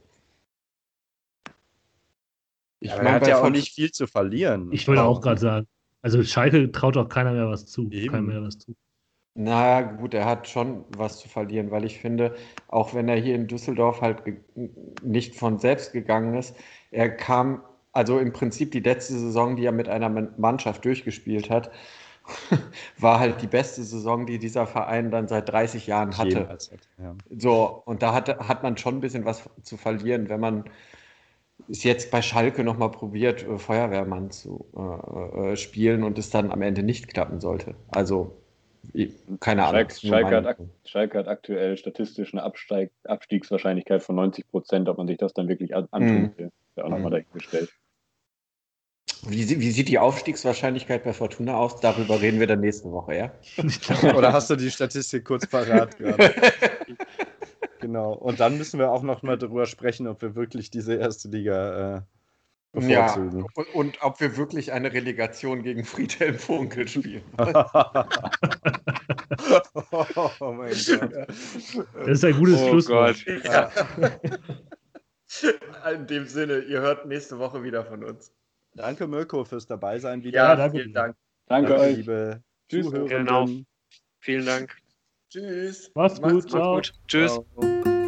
Ich ja, meine, er hat ja auch nicht viel zu verlieren. Ich wollte auch gerade sagen, also Schalke traut auch keiner mehr was zu. Keiner mehr was zu. Na gut, er hat schon was zu verlieren, weil ich finde, auch wenn er hier in Düsseldorf halt nicht von selbst gegangen ist, er kam, also im Prinzip die letzte Saison, die er mit einer Mannschaft durchgespielt hat, war halt die beste Saison, die dieser Verein dann seit dreißig Jahren hatte. Ja. So, und da hat, hat man schon ein bisschen was zu verlieren, wenn man es jetzt bei Schalke nochmal probiert, Feuerwehrmann zu äh, spielen und es dann am Ende nicht klappen sollte. Also keine Ahnung. Schalke, Schalke, hat, Schalke hat aktuell statistisch eine Absteig, Abstiegswahrscheinlichkeit von neunzig Prozent. Ob man sich das dann wirklich antun will, ist ja auch nochmal dahingestellt. Wie, wie sieht die Aufstiegswahrscheinlichkeit bei Fortuna aus? Darüber reden wir dann nächste Woche, ja? Oder hast du die Statistik kurz parat gerade? Genau. Und dann müssen wir auch noch mal darüber sprechen, ob wir wirklich diese erste Liga äh, bevorzugen. Ja, und, und ob wir wirklich eine Relegation gegen Friedhelm Funkel spielen. Oh mein Gott. Das ist ein gutes oh Schlusswort. Gott. Ja. In dem Sinne, ihr hört nächste Woche wieder von uns. Danke, Mirko, fürs Dabeisein wieder. Ja, danke. Vielen Dank. Danke, danke euch. Liebe Tschüss. Zuhörenden. Genau. Vielen Dank. Tschüss. Mach's gut. Macht's gut. Tschüss. Ciao.